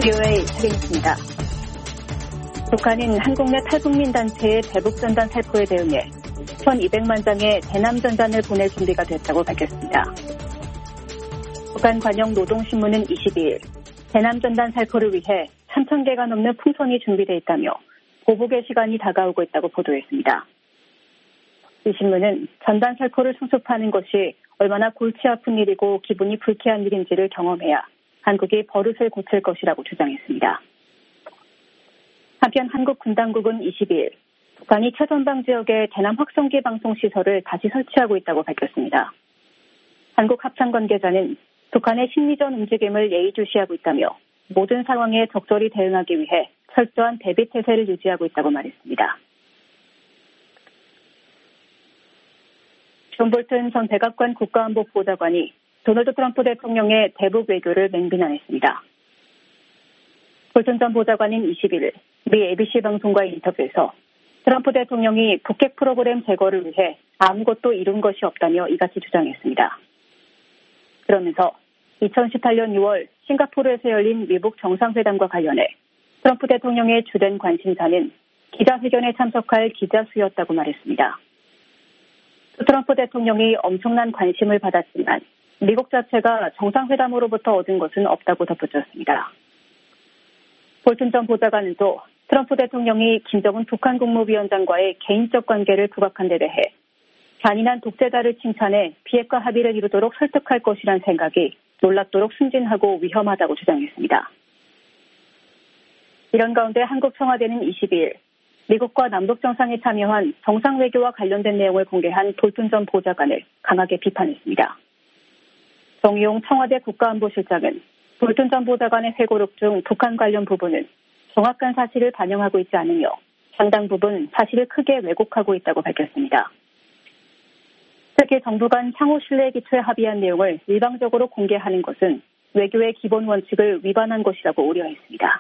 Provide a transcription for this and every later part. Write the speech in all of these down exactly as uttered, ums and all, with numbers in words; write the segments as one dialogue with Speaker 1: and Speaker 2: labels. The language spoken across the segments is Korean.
Speaker 1: 비오에이 최경희입니다. 북한은 한국 내 탈북민 단체의 대북전단 살포에 대응해 천이백만 장의 대남전단을 보낼 준비가 됐다고 밝혔습니다. 북한 관영 노동신문은 이십이일 대남전단 살포를 위해 삼천 개가 넘는 풍선이 준비되어 있다며 보복의 시간이 다가오고 있다고 보도했습니다. 이 신문은 전단 살포를 수습하는 것이 얼마나 골치 아픈 일이고 기분이 불쾌한 일인지를 경험해야 한국이 버릇을 고칠 것이라고 주장했습니다. 한편 한국 군당국은 이십이일 북한이 최전방 지역에 대남 확성기 방송 시설을 다시 설치하고 있다고 밝혔습니다. 한국 합참 관계자는 북한의 심리전 움직임을 예의주시하고 있다며 모든 상황에 적절히 대응하기 위해 철저한 대비 태세를 유지하고 있다고 말했습니다. 존 볼튼 전 백악관 국가안보보좌관이 도널드 트럼프 대통령의 대북 외교를 맹비난했습니다. 볼튼 전 보좌관은 이십일 미 에이비씨 방송과의 인터뷰에서 트럼프 대통령이 북핵 프로그램 제거를 위해 아무것도 이룬 것이 없다며 이같이 주장했습니다. 그러면서 이천십팔년 유월 싱가포르에서 열린 미북 정상회담과 관련해 트럼프 대통령의 주된 관심사는 기자회견에 참석할 기자 수였다고 말했습니다. 트럼프 대통령이 엄청난 관심을 받았지만 미국 자체가 정상회담으로부터 얻은 것은 없다고 덧붙였습니다. 볼튼 전 보좌관은 또 트럼프 대통령이 김정은 북한 국무위원장과의 개인적 관계를 부각한 데 대해 잔인한 독재자를 칭찬해 비핵화 합의를 이루도록 설득할 것이란 생각이 놀랍도록 순진하고 위험하다고 주장했습니다. 이런 가운데 한국 청와대는 이십이일 미국과 남북 정상에 참여한 정상외교와 관련된 내용을 공개한 볼튼 전 보좌관을 강하게 비판했습니다. 정의용 청와대 국가안보실장은 볼튼 전 보좌관의 회고록 중 북한 관련 부분은 정확한 사실을 반영하고 있지 않으며 상당 부분 사실을 크게 왜곡하고 있다고 밝혔습니다. 특히 정부 간 상호 신뢰에 기초해 합의한 내용을 일방적으로 공개하는 것은 외교의 기본 원칙을 위반한 것이라고 우려했습니다.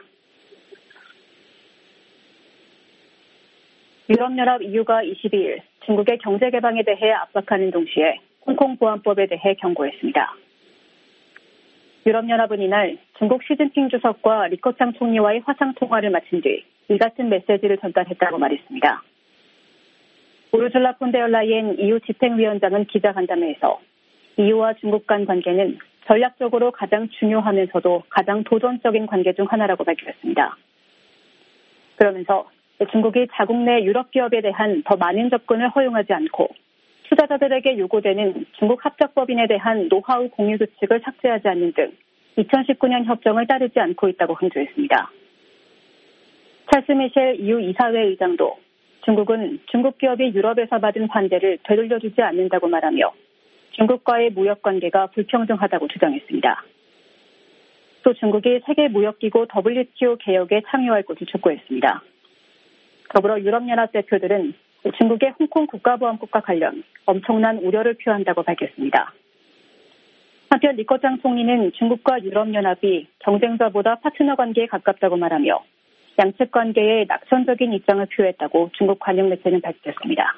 Speaker 1: 유럽연합 이유가 이십이일 중국의 경제 개방에 대해 압박하는 동시에 홍콩 보안법에 대해 경고했습니다. 유럽연합은 이날 중국 시진핑 주석과 리커창 총리와의 화상통화를 마친 뒤 이 같은 메시지를 전달했다고 말했습니다. 우르줄라 폰데얼라이엔 이유 집행위원장은 기자간담회에서 이유와 중국 간 관계는 전략적으로 가장 중요하면서도 가장 도전적인 관계 중 하나라고 밝혔습니다. 그러면서 중국이 자국 내 유럽 기업에 대한 더 많은 접근을 허용하지 않고 투자자들에게 요구되는 중국 합작법인에 대한 노하우 공유 규칙을 삭제하지 않는 등 이천십구년 협정을 따르지 않고 있다고 강조했습니다. 찰스 미셸 이유 이사회 의장도 중국은 중국 기업이 유럽에서 받은 환대를 되돌려주지 않는다고 말하며 중국과의 무역 관계가 불평등하다고 주장했습니다. 또 중국이 세계무역기구 더블유티오 개혁에 참여할 것을 촉구했습니다. 더불어 유럽연합 대표들은 중국의 홍콩 국가보안법과 관련 엄청난 우려를 표한다고 밝혔습니다. 한편 리커창 총리는 중국과 유럽연합이 경쟁자보다 파트너 관계에 가깝다고 말하며 양측 관계에 낙천적인 입장을 표했다고 중국 관영 매체는 밝혔습니다.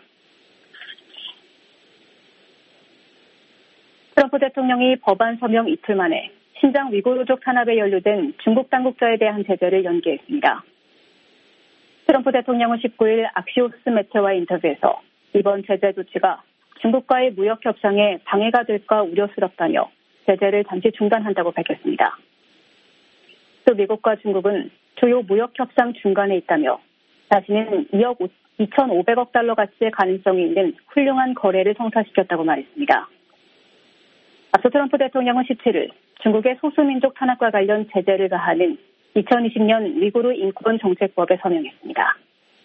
Speaker 1: 트럼프 대통령이 법안 서명 이틀 만에 신장 위구르족 탄압에 연루된 중국 당국자에 대한 제재를 연기했습니다. 트럼프 대통령은 십구일 악시오스 매체와의 인터뷰에서 이번 제재 조치가 중국과의 무역 협상에 방해가 될까 우려스럽다며 제재를 잠시 중단한다고 밝혔습니다. 또 미국과 중국은 주요 무역 협상 중간에 있다며 자신은 이억 이천오백억 달러 가치의 가능성이 있는 훌륭한 거래를 성사시켰다고 말했습니다. 앞서 트럼프 대통령은 십칠일 중국의 소수민족 탄압과 관련 제재를 가하는 이천이십년 위구르 인권 정책법에 서명했습니다.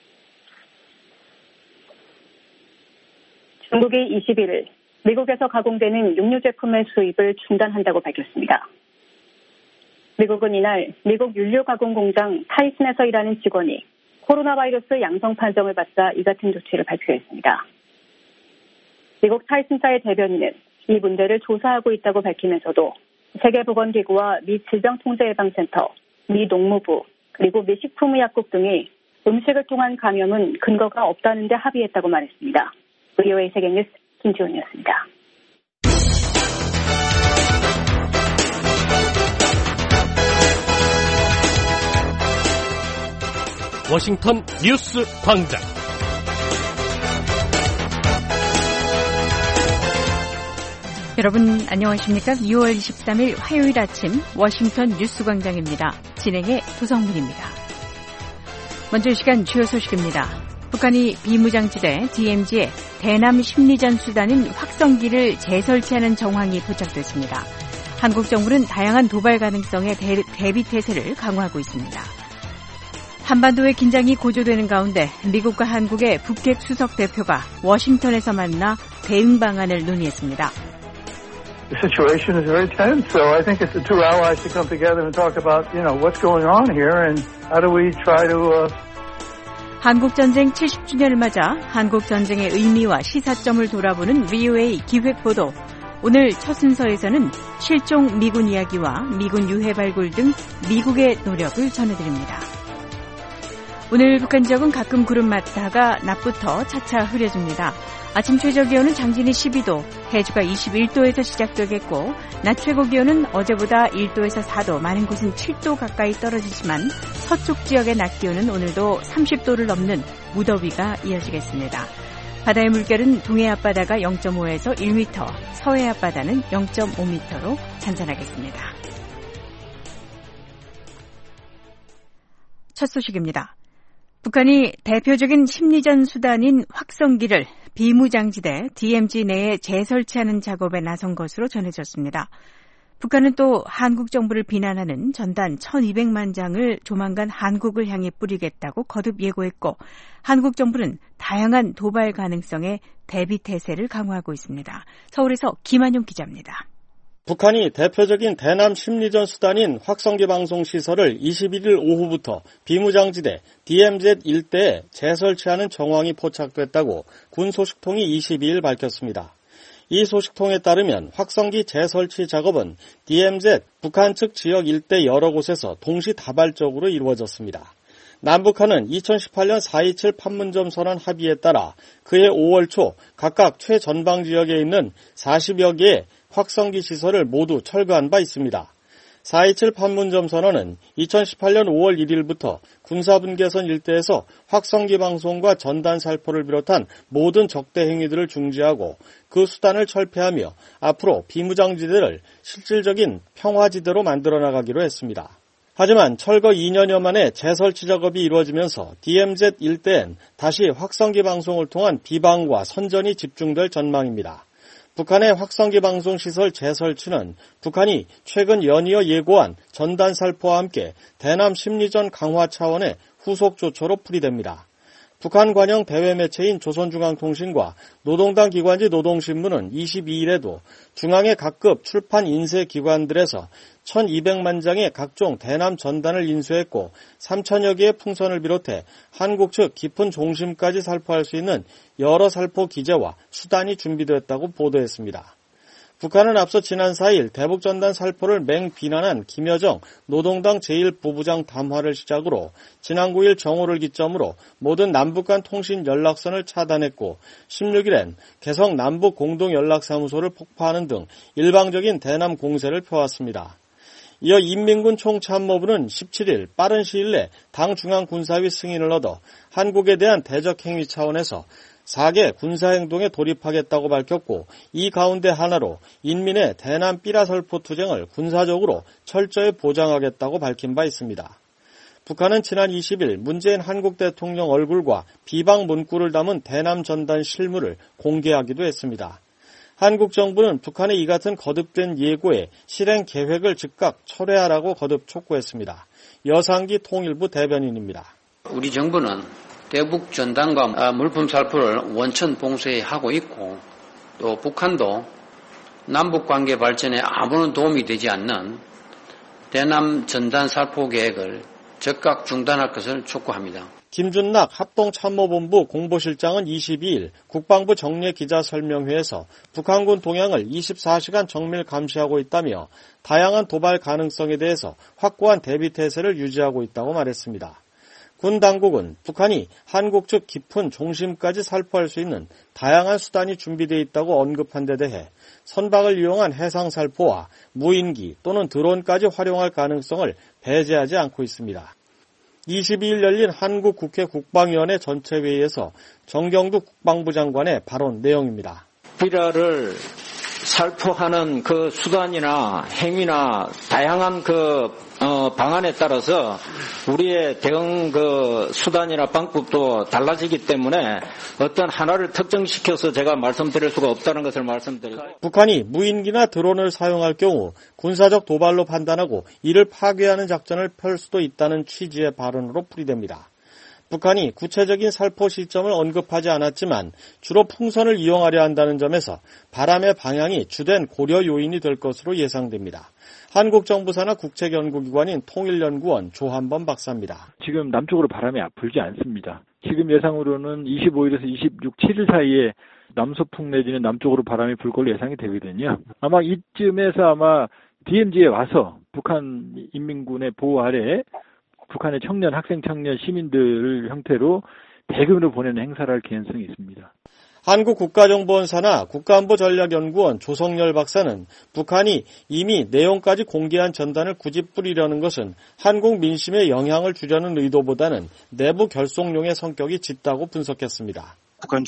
Speaker 1: 중국이 이십일일 미국에서 가공되는 육류 제품의 수입을 중단한다고 밝혔습니다. 미국은 이날 미국 윤류 가공 공장 타이슨에서 일하는 직원이 코로나 바이러스 양성 판정을 받자 이 같은 조치를 발표했습니다. 미국 타이슨사의 대변인은 이 문제를 조사하고 있다고 밝히면서도 세계보건기구와 미 질병통제예방센터, 미 농무부, 그리고 미 식품의약국 등이 음식을 통한 감염은 근거가 없다는 데 합의했다고 말했습니다. 비오에이 세계뉴스 김지훈이었습니다.
Speaker 2: 워싱턴 뉴스 광장.
Speaker 3: 여러분 안녕하십니까? 유월 이십삼일 화요일 아침 워싱턴 뉴스 광장입니다. 진행의 도성문입니다. 먼저 이 시간 주요 소식입니다. 북한이 비무장지대 디엠지에 대남 심리전 수단인 확성기를 재설치하는 정황이 포착됐습니다. 한국 정부는 다양한 도발 가능성에 대, 대비 태세를 강화하고 있습니다. 한반도의 긴장이 고조되는 가운데 미국과 한국의 북핵 수석 대표가 워싱턴에서 만나 대응 방안을 논의했습니다.
Speaker 4: The situation is very tense, so I think it's the two allies to come together and talk about, you know, what's going on here and how do we try to... Uh...
Speaker 3: 한국전쟁 칠십 주년을 맞아 한국전쟁의 의미와 시사점을 돌아보는 브이오에이 기획보도. 오늘 첫 순서에서는 실종 미군 이야기와 미군 유해 발굴 등 미국의 노력을 전해드립니다. 오늘 북한 지역은 가끔 구름 맞다가 낮부터 차차 흐려집니다. 아침 최저기온은 장진이 십이도, 해주가 이십일도에서 시작되겠고 낮 최고기온은 어제보다 일도에서 사도, 많은 곳은 칠도 가까이 떨어지지만 서쪽 지역의 낮 기온은 오늘도 삼십도를 넘는 무더위가 이어지겠습니다. 바다의 물결은 동해 앞바다가 영점오에서 일 미터, 서해 앞바다는 영점오 미터로 잔잔하겠습니다. 첫 소식입니다. 북한이 대표적인 심리전 수단인 확성기를 비무장지대 디엠지 내에 재설치하는 작업에 나선 것으로 전해졌습니다. 북한은 또 한국 정부를 비난하는 전단 천이백만 장을 조만간 한국을 향해 뿌리겠다고 거듭 예고했고, 한국 정부는 다양한 도발 가능성에 대비 태세를 강화하고 있습니다. 서울에서 김한용 기자입니다.
Speaker 5: 북한이 대표적인 대남 심리전 수단인 확성기 방송 시설을 이십일일 오후부터 비무장지대 디엠지 일대에 재설치하는 정황이 포착됐다고 군 소식통이 이십이일 밝혔습니다. 이 소식통에 따르면 확성기 재설치 작업은 디엠지 북한 측 지역 일대 여러 곳에서 동시다발적으로 이루어졌습니다. 남북한은 이천십팔년 사이칠 판문점 선언 합의에 따라 그해 오월 초 각각 최전방 지역에 있는 사십여 개의 확성기 시설을 모두 철거한 바 있습니다. 사이칠 판문점 선언은 이천십팔년 오월 일일부터 군사분계선 일대에서 확성기 방송과 전단 살포를 비롯한 모든 적대 행위들을 중지하고 그 수단을 철폐하며 앞으로 비무장지대를 실질적인 평화지대로 만들어 나가기로 했습니다. 하지만 철거 이년여 만에 재설치 작업이 이루어지면서 디엠지 일대엔 다시 확성기 방송을 통한 비방과 선전이 집중될 전망입니다. 북한의 확성기 방송 시설 재설치는 북한이 최근 연이어 예고한 전단 살포와 함께 대남 심리전 강화 차원의 후속 조처로 풀이됩니다. 북한 관영 대외 매체인 조선중앙통신과 노동당 기관지 노동신문은 이십이일에도 중앙의 각급 출판 인쇄 기관들에서 천이백만 장의 각종 대남 전단을 인쇄했고 삼천여 개의 풍선을 비롯해 한국 측 깊은 종심까지 살포할 수 있는 여러 살포 기재와 수단이 준비됐다고 보도했습니다. 북한은 앞서 지난 사일 대북전단 살포를 맹비난한 김여정 노동당 제일 부부장 담화를 시작으로 지난 구일 정오를 기점으로 모든 남북 간 통신 연락선을 차단했고 십육일엔 개성 남북 공동연락사무소를 폭파하는 등 일방적인 대남 공세를 펴왔습니다. 이어 인민군 총참모부는 십칠일 빠른 시일 내 당 중앙군사위 승인을 얻어 한국에 대한 대적 행위 차원에서 사개 군사행동에 돌입하겠다고 밝혔고, 이 가운데 하나로 인민의 대남 삐라설포 투쟁을 군사적으로 철저히 보장하겠다고 밝힌 바 있습니다. 북한은 지난 이십일 문재인 한국 대통령 얼굴과 비방 문구를 담은 대남 전단 실물을 공개하기도 했습니다. 한국 정부는 북한의 이 같은 거듭된 예고에 실행 계획을 즉각 철회하라고 거듭 촉구했습니다. 여상기 통일부 대변인입니다.
Speaker 6: 우리 정부는 대북 전단과 물품 살포를 원천 봉쇄하고 있고, 또 북한도 남북 관계 발전에 아무런 도움이 되지 않는 대남 전단 살포 계획을 즉각 중단할 것을 촉구합니다.
Speaker 5: 김준낙 합동참모본부 공보실장은 이십이일 국방부 정례 기자설명회에서 북한군 동향을 이십사시간 정밀 감시하고 있다며 다양한 도발 가능성에 대해서 확고한 대비태세를 유지하고 있다고 말했습니다. 군 당국은 북한이 한국 측 깊은 종심까지 살포할 수 있는 다양한 수단이 준비되어 있다고 언급한 데 대해 선박을 이용한 해상살포와 무인기 또는 드론까지 활용할 가능성을 배제하지 않고 있습니다. 이십이일 열린 한국 국회 국방위원회 전체회의에서 정경두 국방부 장관의 발언 내용입니다.
Speaker 7: 비라를 살포하는 그 수단이나 행위나 다양한 그 어, 방안에 따라서 우리의 대응 그 수단이나 방법도 달라지기 때문에 어떤 하나를 특정시켜서 제가 말씀드릴 수가 없다는 것을 말씀드리고,
Speaker 5: 북한이 무인기나 드론을 사용할 경우 군사적 도발로 판단하고 이를 파괴하는 작전을 펼 수도 있다는 취지의 발언으로 풀이됩니다. 북한이 구체적인 살포 시점을 언급하지 않았지만 주로 풍선을 이용하려 한다는 점에서 바람의 방향이 주된 고려 요인이 될 것으로 예상됩니다. 한국정부사나 국책연구기관인 통일연구원 조한범 박사입니다.
Speaker 8: 지금 남쪽으로 바람이 불지 않습니다. 지금 예상으로는 이십오일에서 이십육, 칠일 사이에 남서풍 내지는 남쪽으로 바람이 불 걸로 예상이 되거든요. 아마 이쯤에서 아마 디엠지에 와서 북한 인민군의 보호 아래 북한의 청년, 학생 청년, 시민들을 형태로 대규모로 보내는 행사를 할 개연성이 있습니다.
Speaker 5: 한국국가정보원사나 국가안보전략연구원 조성열 박사는 북한이 이미 내용까지 공개한 전단을 굳이 뿌리려는 것은 한국 민심에 영향을 주려는 의도보다는 내부 결속용의 성격이 짙다고 분석했습니다.
Speaker 9: 북한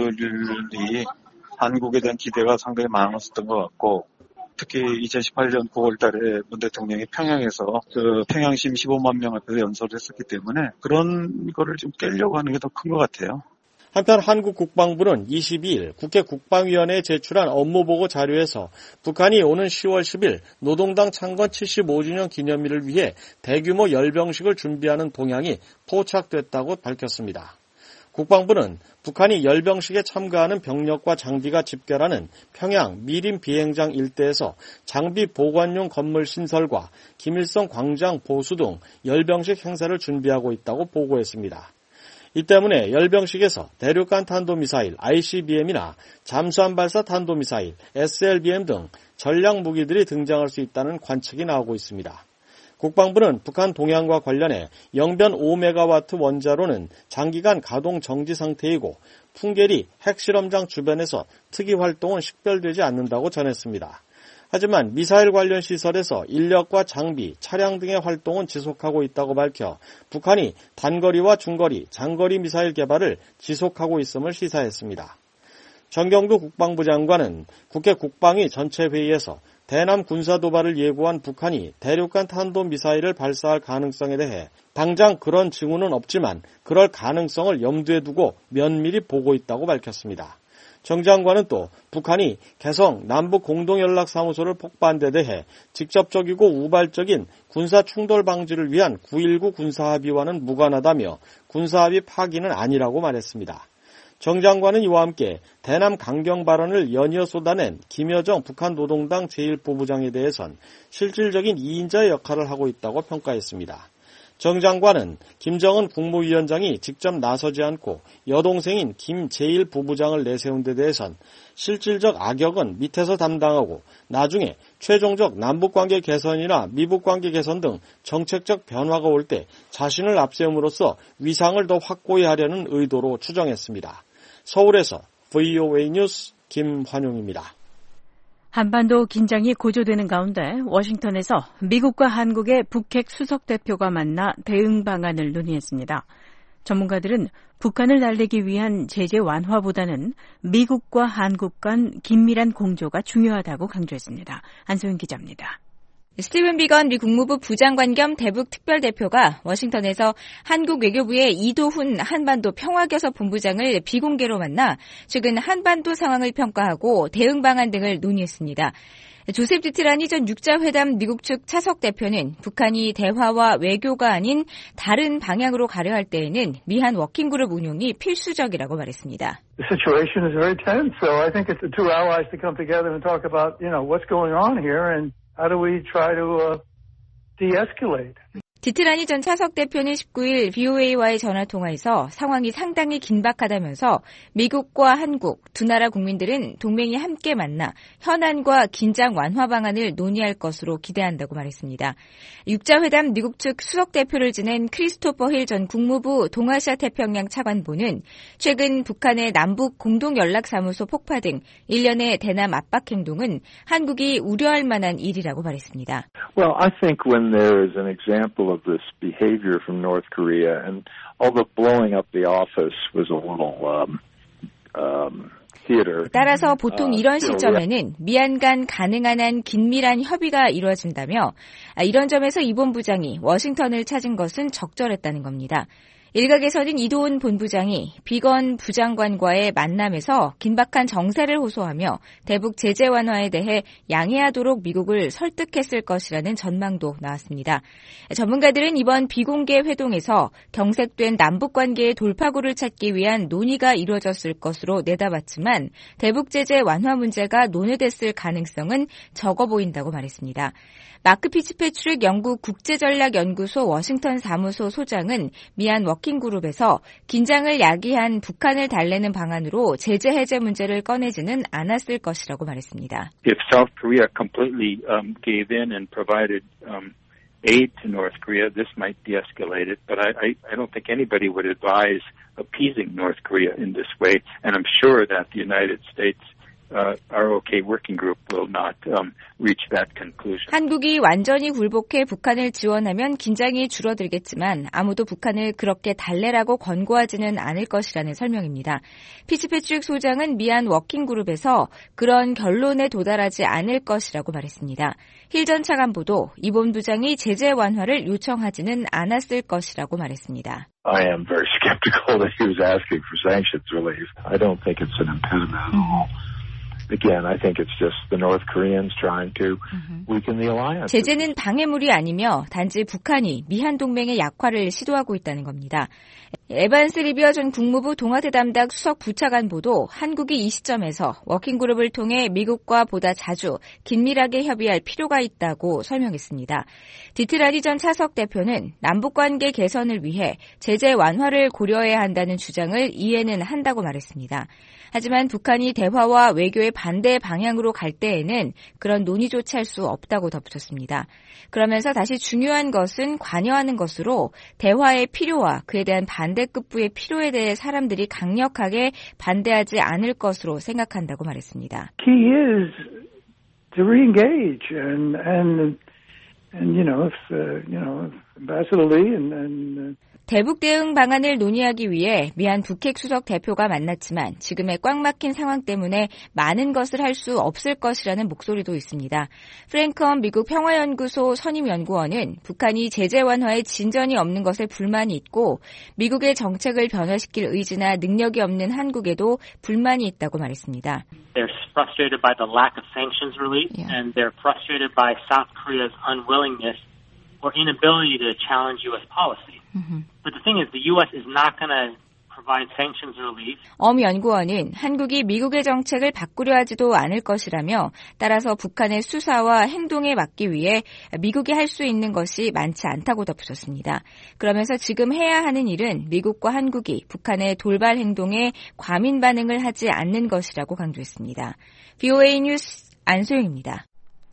Speaker 9: 주민들이 한국에 대한 기대가 상당히 많았었던 것 같고, 특히 이천십팔년 구월 달에 문 대통령이 평양에서 그 평양심 십오만 명 앞에서 연설을 했었기 때문에 그런 거를 좀 깨려고 하는 게 더 큰 것 같아요.
Speaker 5: 한편 한국 국방부는 이십이일 국회 국방위원회에 제출한 업무보고 자료에서 북한이 오는 시월 십일 노동당 창건 칠십오주년 기념일을 위해 대규모 열병식을 준비하는 동향이 포착됐다고 밝혔습니다. 국방부는 북한이 열병식에 참가하는 병력과 장비가 집결하는 평양 미림 비행장 일대에서 장비 보관용 건물 신설과 김일성 광장 보수 등 열병식 행사를 준비하고 있다고 보고했습니다. 이 때문에 열병식에서 대륙간 탄도미사일 아이씨비엠이나 잠수함 발사 탄도미사일 에스엘비엠 등 전략 무기들이 등장할 수 있다는 관측이 나오고 있습니다. 국방부는 북한 동향과 관련해 영변 오 메가와트 원자로는 장기간 가동 정지 상태이고 풍계리 핵실험장 주변에서 특이 활동은 식별되지 않는다고 전했습니다. 하지만 미사일 관련 시설에서 인력과 장비, 차량 등의 활동은 지속하고 있다고 밝혀 북한이 단거리와 중거리, 장거리 미사일 개발을 지속하고 있음을 시사했습니다. 정경두 국방부 장관은 국회 국방위 전체 회의에서 대남 군사 도발을 예고한 북한이 대륙간 탄도미사일을 발사할 가능성에 대해 당장 그런 징후는 없지만 그럴 가능성을 염두에 두고 면밀히 보고 있다고 밝혔습니다. 정 장관은 또 북한이 개성 남북공동연락사무소를 폭파한 데 대해 직접적이고 우발적인 군사충돌 방지를 위한 구일구 군사합의와는 무관하다며 군사합의 파기는 아니라고 말했습니다. 정 장관은 이와 함께 대남 강경 발언을 연이어 쏟아낸 김여정 북한 노동당 제일 부부장에 대해선 실질적인 이인자의 역할을 하고 있다고 평가했습니다. 정 장관은 김정은 국무위원장이 직접 나서지 않고 여동생인 김 제일 부부장을 내세운 데 대해선 실질적 악역은 밑에서 담당하고 나중에 최종적 남북관계 개선이나 미북관계 개선 등 정책적 변화가 올 때 자신을 앞세움으로써 위상을 더 확고히 하려는 의도로 추정했습니다. 서울에서 브이오에이 뉴스 김환용입니다.
Speaker 3: 한반도 긴장이 고조되는 가운데 워싱턴에서 미국과 한국의 북핵 수석대표가 만나 대응 방안을 논의했습니다. 전문가들은 북한을 날리기 위한 제재 완화보다는 미국과 한국 간 긴밀한 공조가 중요하다고 강조했습니다. 안소영 기자입니다.
Speaker 10: 스티븐 비건 미 국무부 부장관 겸 대북 특별대표가 워싱턴에서 한국 외교부의 이도훈 한반도 평화교섭 본부장을 비공개로 만나 최근 한반도 상황을 평가하고 대응 방안 등을 논의했습니다. 조셉 디트라니 전 육자회담 미국 측 차석 대표는 북한이 대화와 외교가 아닌 다른 방향으로 가려 할 때에는 미한 워킹그룹 운용이 필수적이라고 말했습니다.
Speaker 4: The situation is very tense, so I think it's the two allies to come together and talk about, you know, what's going on here and how do we try to uh, de-escalate?
Speaker 10: 디트라니 전 차석 대표는 십구일 브이오에이와의 전화통화에서 상황이 상당히 긴박하다면서 미국과 한국 두 나라 국민들은 동맹이 함께 만나 현안과 긴장 완화 방안을 논의할 것으로 기대한다고 말했습니다. 육자회담 미국 측 수석 대표를 지낸 크리스토퍼 힐 전 국무부 동아시아 태평양 차관보는 최근 북한의 남북 공동연락사무소 폭파 등 일련의 대남 압박 행동은 한국이 우려할 만한 일이라고 말했습니다.
Speaker 11: Well, I think when there is an example all of this behavior from North Korea, and although blowing up the office was a little um, um, theater.
Speaker 10: 따라서 보통 이런 시점에는 미얀 간 가능한 한 긴밀한 협의가 이루어진다며 이런 점에서 이 본부장이 워싱턴을 찾은 것은 적절했다는 겁니다. 일각에서는 이도훈 본부장이 비건 부장관과의 만남에서 긴박한 정세를 호소하며 대북 제재 완화에 대해 양해하도록 미국을 설득했을 것이라는 전망도 나왔습니다. 전문가들은 이번 비공개 회동에서 경색된 남북관계의 돌파구를 찾기 위한 논의가 이루어졌을 것으로 내다봤지만 대북 제재 완화 문제가 논의됐을 가능성은 적어 보인다고 말했습니다. 마크 피츠패트릭 영국 국제전략연구소 워싱턴 사무소 소장은 미얀 워킹그룹에서 긴장을 야기한 북한을 달래는 방안으로 제재 해제 문제를 꺼내지는 않았을 것이라고 말했습니다.
Speaker 12: If South Korea completely um, gave in and provided um, aid to North Korea, this might de-escalate it, but I, I, I don't think anybody would advise appeasing North Korea in this way, and I'm sure that the United States Uh, our OK working group will not um, reach that conclusion.
Speaker 10: 한국이 완전히 굴복해 북한을 지원하면 긴장이 줄어들겠지만 아무도 북한을 그렇게 달래라고 권고하지는 않을 것이라는 설명입니다. 피츠패트릭 소장은 미얀 워킹그룹에서 그런 결론에 도달하지 않을 것이라고 말했습니다. 힐 전 차관보도 이 본부장이 제재 완화를 요청하지는 않았을 것이라고 말했습니다.
Speaker 11: I am very skeptical that he was asking for sanctions relief. I don't think it's an impediment at all. Again, I think it's just the North Koreans trying to weaken the alliance.
Speaker 10: 제재는 방해물이 아니며 단지 북한이 미한 동맹의 약화를 시도하고 있다는 겁니다. 에반스 리비어 전 국무부 동아대 담당 수석 부차관보도 한국이 이 시점에서 워킹그룹을 통해 미국과 보다 자주 긴밀하게 협의할 필요가 있다고 설명했습니다. 디트라니 전 차석 대표는 남북관계 개선을 위해 제재 완화를 고려해야 한다는 주장을 이해는 한다고 말했습니다. 하지만 북한이 대화와 외교의 반대 방향으로 갈 때에는 그런 논의조차 할 수 없다고 덧붙였습니다. 그러면서 다시 중요한 것은 관여하는 것으로 대화의 필요와 그에 대한 반대급부의 필요에 대해 사람들이 강력하게 반대하지 않을 것으로 생각한다고 말했습니다.
Speaker 4: Key is to re-engage and and and you know if uh, you know Ambassador Lee and and
Speaker 10: 대북 대응 방안을 논의하기 위해 미얀 북핵 수석 대표가 만났지만 지금의 꽉 막힌 상황 때문에 많은 것을 할 수 없을 것이라는 목소리도 있습니다. 프랭크엄 미국 평화연구소 선임연구원은 북한이 제재 완화에 진전이 없는 것에 불만이 있고 미국의 정책을 변화시킬 의지나 능력이 없는 한국에도 불만이 있다고 말했습니다.
Speaker 13: They're frustrated by the lack of sanctions relief yeah. and they're frustrated by South Korea's unwillingness or inability to challenge U S policy. Mm-hmm. But the thing is, the U S is not going to provide sanctions relief.
Speaker 10: 엄 연구원은 한국이 미국의 정책을 바꾸려 하지도 않을 것이라며 따라서 북한의 수사와 행동에 막기 위해 미국이 할 수 있는 것이 많지 않다고 덧붙였습니다. 그러면서 지금 해야 하는 일은 미국과 한국이 북한의 돌발 행동에 과민 반응을 하지 않는 것이라고 강조했습니다. 브이오에이 뉴스 안소영입니다.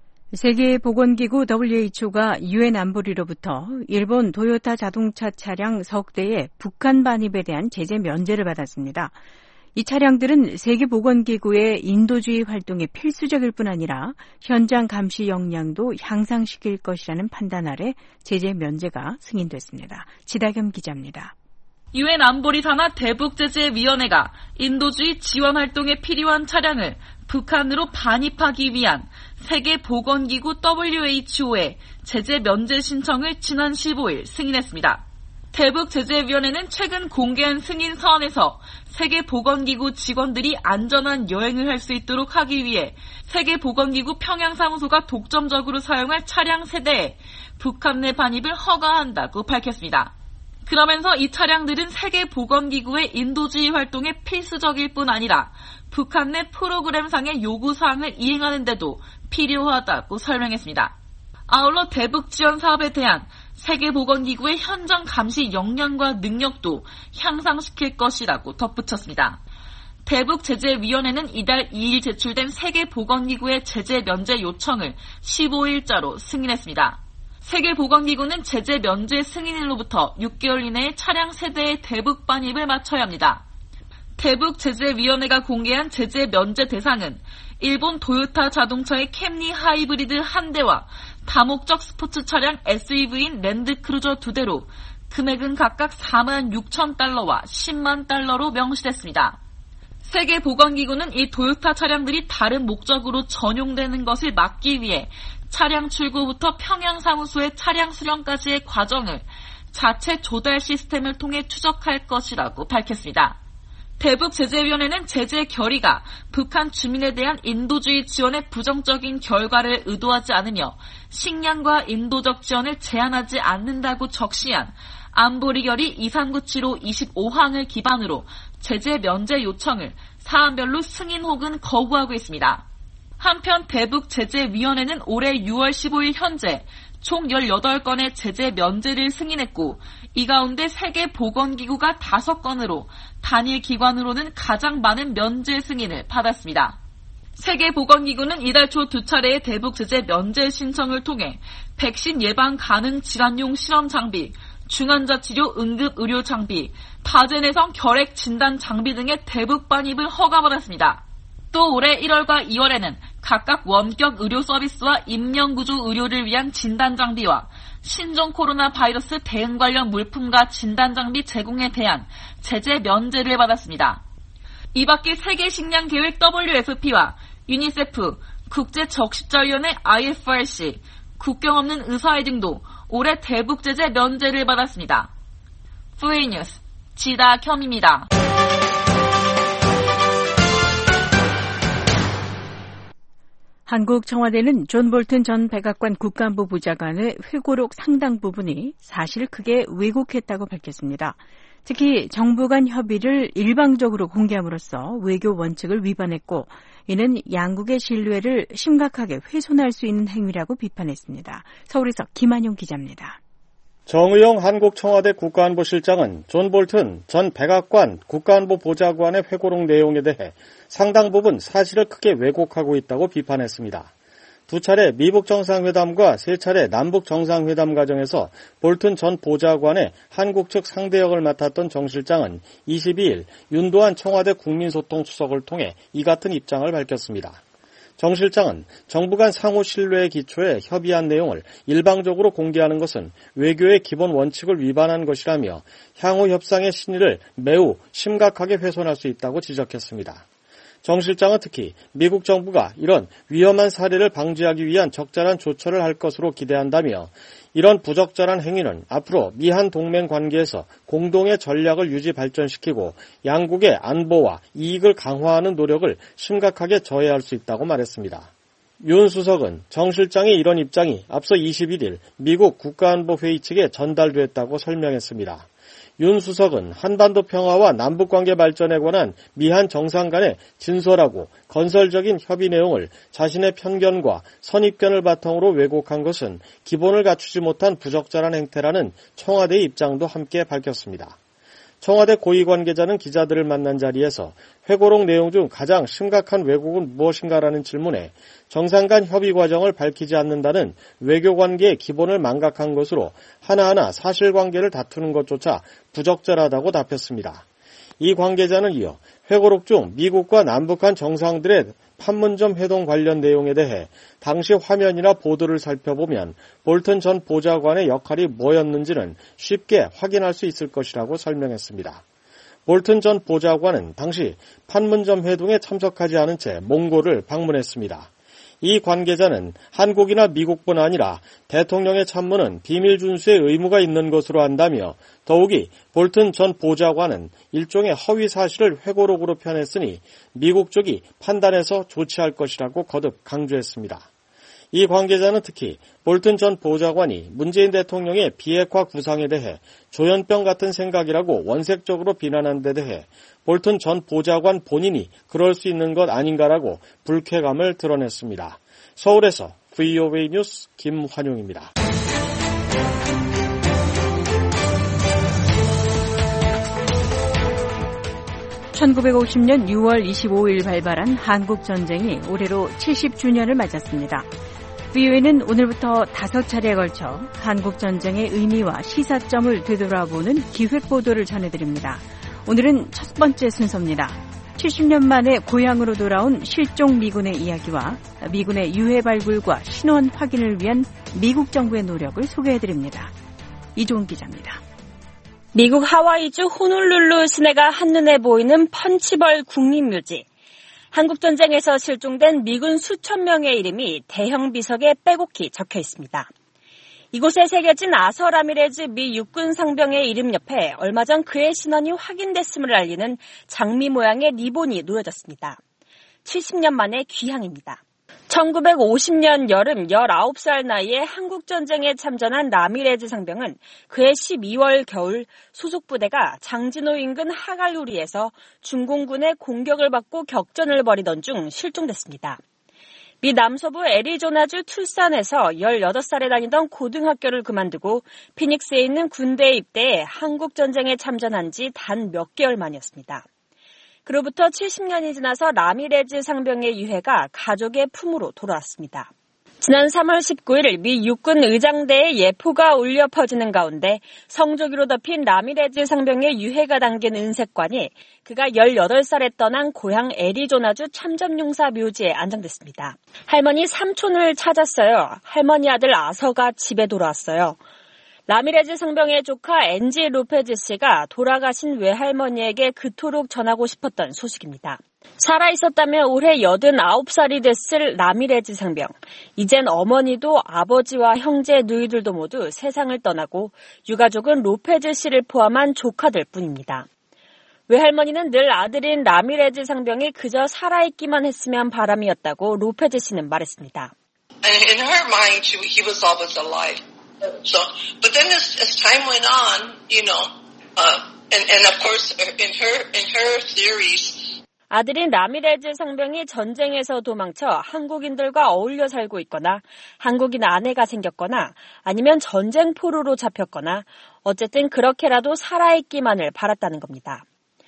Speaker 3: 세계보건기구 더블유에이치오가 유엔 안보리로부터 일본 도요타 자동차 차량 석 대의 북한 반입에 대한 제재 면제를 받았습니다. 이 차량들은 세계보건기구의 인도주의 활동에 필수적일 뿐 아니라 현장 감시 역량도 향상시킬 것이라는 판단 아래 제재 면제가 승인됐습니다. 지다겸 기자입니다.
Speaker 14: 유엔 안보리 산하 대북제재위원회가 인도주의 지원 활동에 필요한 차량을 북한으로 반입하기 위한 세계보건기구 더블유에이치오의 제재 면제 신청을 지난 십오일 승인했습니다. 대북제재위원회는 최근 공개한 승인 서한에서 세계보건기구 직원들이 안전한 여행을 할 수 있도록 하기 위해 세계보건기구 평양사무소가 독점적으로 사용할 차량 세대에 북한 내 반입을 허가한다고 밝혔습니다. 그러면서 이 차량들은 세계보건기구의 인도주의 활동에 필수적일 뿐 아니라 북한 내 프로그램상의 요구사항을 이행하는 데도 필요하다고 설명했습니다. 아울러 대북 지원 사업에 대한 세계보건기구의 현장 감시 역량과 능력도 향상시킬 것이라고 덧붙였습니다. 대북제재위원회는 이달 이일 제출된 세계보건기구의 제재 면제 요청을 십오일자로 승인했습니다. 세계보건기구는 제재 면제 승인일로부터 육 개월 이내에 차량 세대의 대북 반입을 마쳐야 합니다. 대북제재위원회가 공개한 제재 면제 대상은 일본 도요타 자동차의 캠리 하이브리드 한 대와 다목적 스포츠 차량 에스유브이인 랜드크루저 두 대로 금액은 각각 사만 육천 달러와 십만 달러로 명시됐습니다. 세계보건기구는 이 도요타 차량들이 다른 목적으로 전용되는 것을 막기 위해 차량 출고부터 평양 사무소의 차량 수령까지의 과정을 자체 조달 시스템을 통해 추적할 것이라고 밝혔습니다. 대북제재위원회는 제재 결의가 북한 주민에 대한 인도주의 지원의 부정적인 결과를 의도하지 않으며 식량과 인도적 지원을 제한하지 않는다고 적시한 안보리결의 이삼구칠오 이십오 항을 기반으로 제재 면제 요청을 사안별로 승인 혹은 거부하고 있습니다. 한편 대북제재위원회는 올해 유월 십오일 현재 총 열여덟 건의 제재 면제를 승인했고 이 가운데 세계보건기구가 다섯 건으로 단일 기관으로는 가장 많은 면제 승인을 받았습니다. 세계보건기구는 이달 초 두 차례의 대북제재 면제 신청을 통해 백신 예방 가능 질환용 실험 장비, 중환자치료 응급의료 장비, 다제내성 결핵 진단 장비 등의 대북 반입을 허가받았습니다. 또 올해 일월과 이월에는 각각 원격 의료 서비스와 임명구조 의료를 위한 진단 장비와 신종 코로나 바이러스 대응 관련 물품과 진단 장비 제공에 대한 제재 면제를 받았습니다. 이 밖에 세계식량계획 더블유에프피와 유니세프, 국제적십자위원회 아이에프알씨, 국경 없는 의사회 등도 올해 대북제재 면제를 받았습니다. 프레이뉴스 지다겸입니다.
Speaker 3: 한국 청와대는 존 볼튼 전 백악관 국가안보 보좌관의 회고록 상당 부분이 사실 크게 왜곡했다고 밝혔습니다. 특히 정부 간 협의를 일방적으로 공개함으로써 외교 원칙을 위반했고 이는 양국의 신뢰를 심각하게 훼손할 수 있는 행위라고 비판했습니다. 서울에서 김한용 기자입니다.
Speaker 5: 정의용 한국 청와대 국가안보실장은 존 볼튼 전 백악관 국가안보 보좌관의 회고록 내용에 대해 상당 부분 사실을 크게 왜곡하고 있다고 비판했습니다. 두 차례 미북 정상회담과 세 차례 남북 정상회담 과정에서 볼튼 전 보좌관의 한국 측 상대 역을 맡았던 정 실장은 이십이일 윤도한 청와대 국민소통수석을 통해 이 같은 입장을 밝혔습니다. 정 실장은 정부 간 상호 신뢰에 기초해 협의한 내용을 일방적으로 공개하는 것은 외교의 기본 원칙을 위반한 것이라며 향후 협상의 신의를 매우 심각하게 훼손할 수 있다고 지적했습니다. 정 실장은 특히 미국 정부가 이런 위험한 사례를 방지하기 위한 적절한 조처를 할 것으로 기대한다며 이런 부적절한 행위는 앞으로 미한 동맹 관계에서 공동의 전략을 유지 발전시키고 양국의 안보와 이익을 강화하는 노력을 심각하게 저해할 수 있다고 말했습니다. 윤 수석은 정 실장의 이런 입장이 앞서 이십일일 미국 국가안보회의 측에 전달됐다고 설명했습니다. 윤 수석은 한반도 평화와 남북관계 발전에 관한 미한 정상 간의 진솔하고 건설적인 협의 내용을 자신의 편견과 선입견을 바탕으로 왜곡한 것은 기본을 갖추지 못한 부적절한 행태라는 청와대의 입장도 함께 밝혔습니다. 청와대 고위 관계자는 기자들을 만난 자리에서 회고록 내용 중 가장 심각한 왜곡은 무엇인가라는 질문에 정상 간 협의 과정을 밝히지 않는다는 외교관계의 기본을 망각한 것으로 하나하나 사실관계를 다투는 것조차 부적절하다고 답했습니다. 이 관계자는 이어 회고록 중 미국과 남북한 정상들의 판문점 회동 관련 내용에 대해 당시 화면이나 보도를 살펴보면 볼튼 전 보좌관의 역할이 뭐였는지는 쉽게 확인할 수 있을 것이라고 설명했습니다. 볼튼 전 보좌관은 당시 판문점 회동에 참석하지 않은 채 몽골을 방문했습니다. 이 관계자는 한국이나 미국뿐 아니라 대통령의 참모는 비밀 준수의 의무가 있는 것으로 안다며 더욱이 볼튼 전 보좌관은 일종의 허위 사실을 회고록으로 펴냈으니 미국 쪽이 판단해서 조치할 것이라고 거듭 강조했습니다. 이 관계자는 특히 볼튼 전 보좌관이 문재인 대통령의 비핵화 구상에 대해 조현병 같은 생각이라고 원색적으로 비난한 데 대해 볼튼 전 보좌관 본인이 그럴 수 있는 것 아닌가라고 불쾌감을 드러냈습니다. 서울에서 브이오에이 뉴스 김환용입니다.
Speaker 3: 천구백오십년 유월 이십오일 발발한 한국전쟁이 올해로 칠십 주년을 맞았습니다. 브이오에이는 오늘부터 다섯 차례에 걸쳐 한국전쟁의 의미와 시사점을 되돌아보는 기획보도를 전해드립니다. 오늘은 첫 번째 순서입니다. 칠십 년 만에 고향으로 돌아온 실종 미군의 이야기와 미군의 유해 발굴과 신원 확인을 위한 미국 정부의 노력을 소개해드립니다. 이종훈 기자입니다.
Speaker 15: 미국 하와이주 호놀룰루 시내가 한눈에 보이는 펀치벌 국립묘지. 한국전쟁에서 실종된 미군 수천 명의 이름이 대형 비석에 빼곡히 적혀 있습니다. 이곳에 새겨진 아서 라미레즈 미 육군 상병의 이름 옆에 얼마 전 그의 신원이 확인됐음을 알리는 장미 모양의 리본이 놓여졌습니다. 칠십 년 만의 귀향입니다. 천구백오십 년 여름 열아홉 살 나이에 한국전쟁에 참전한 라미레즈 상병은 그해 십이월 겨울 소속 부대가 장진호 인근 하갈루리에서 중공군의 공격을 받고 격전을 벌이던 중 실종됐습니다. 미 남서부 애리조나주 투싼에서 열여덟 살에 다니던 고등학교를 그만두고 피닉스에 있는 군대에 입대해 한국전쟁에 참전한 지 단 몇 개월 만이었습니다. 그로부터 칠십 년이 지나서 라미레즈 상병의 유해가 가족의 품으로 돌아왔습니다. 지난 삼월 십구일 미 육군 의장대에 예포가 울려 퍼지는 가운데 성조기로 덮인 라미레즈 상병의 유해가 담긴 은색관이 그가 열여덟 살에 떠난 고향 애리조나주 참전용사 묘지에 안장됐습니다. 할머니 삼촌을 찾았어요. 할머니 아들 아서가 집에 돌아왔어요. 라미레즈 상병의 조카 엔지 로페즈 씨가 돌아가신 외할머니에게 그토록 전하고 싶었던 소식입니다. 살아있었다면 올해 여든아홉 살이 됐을 라미레즈 상병. 이젠 어머니도 아버지와 형제 누이들도 모두 세상을 떠나고 유가족은 로페즈 씨를 포함한 조카들 뿐입니다. 외할머니는 늘 아들인 라미레즈 상병이 그저 살아있기만 했으면 바람이었다고 로페즈 씨는 말했습니다.
Speaker 16: In her mind, he was always alive. So, but then as, as time went on, you know, uh, and, and of course, in her, in her theories.
Speaker 15: 아들인 라미레즈 상병이 전쟁에서 도망쳐 한국인들과 어울려 살고 있거나 한국인 아내가 생겼거나 아니면 전쟁 포로로 잡혔거나 어쨌든 그렇게라도 살아있기만을 바랐다는 겁니다.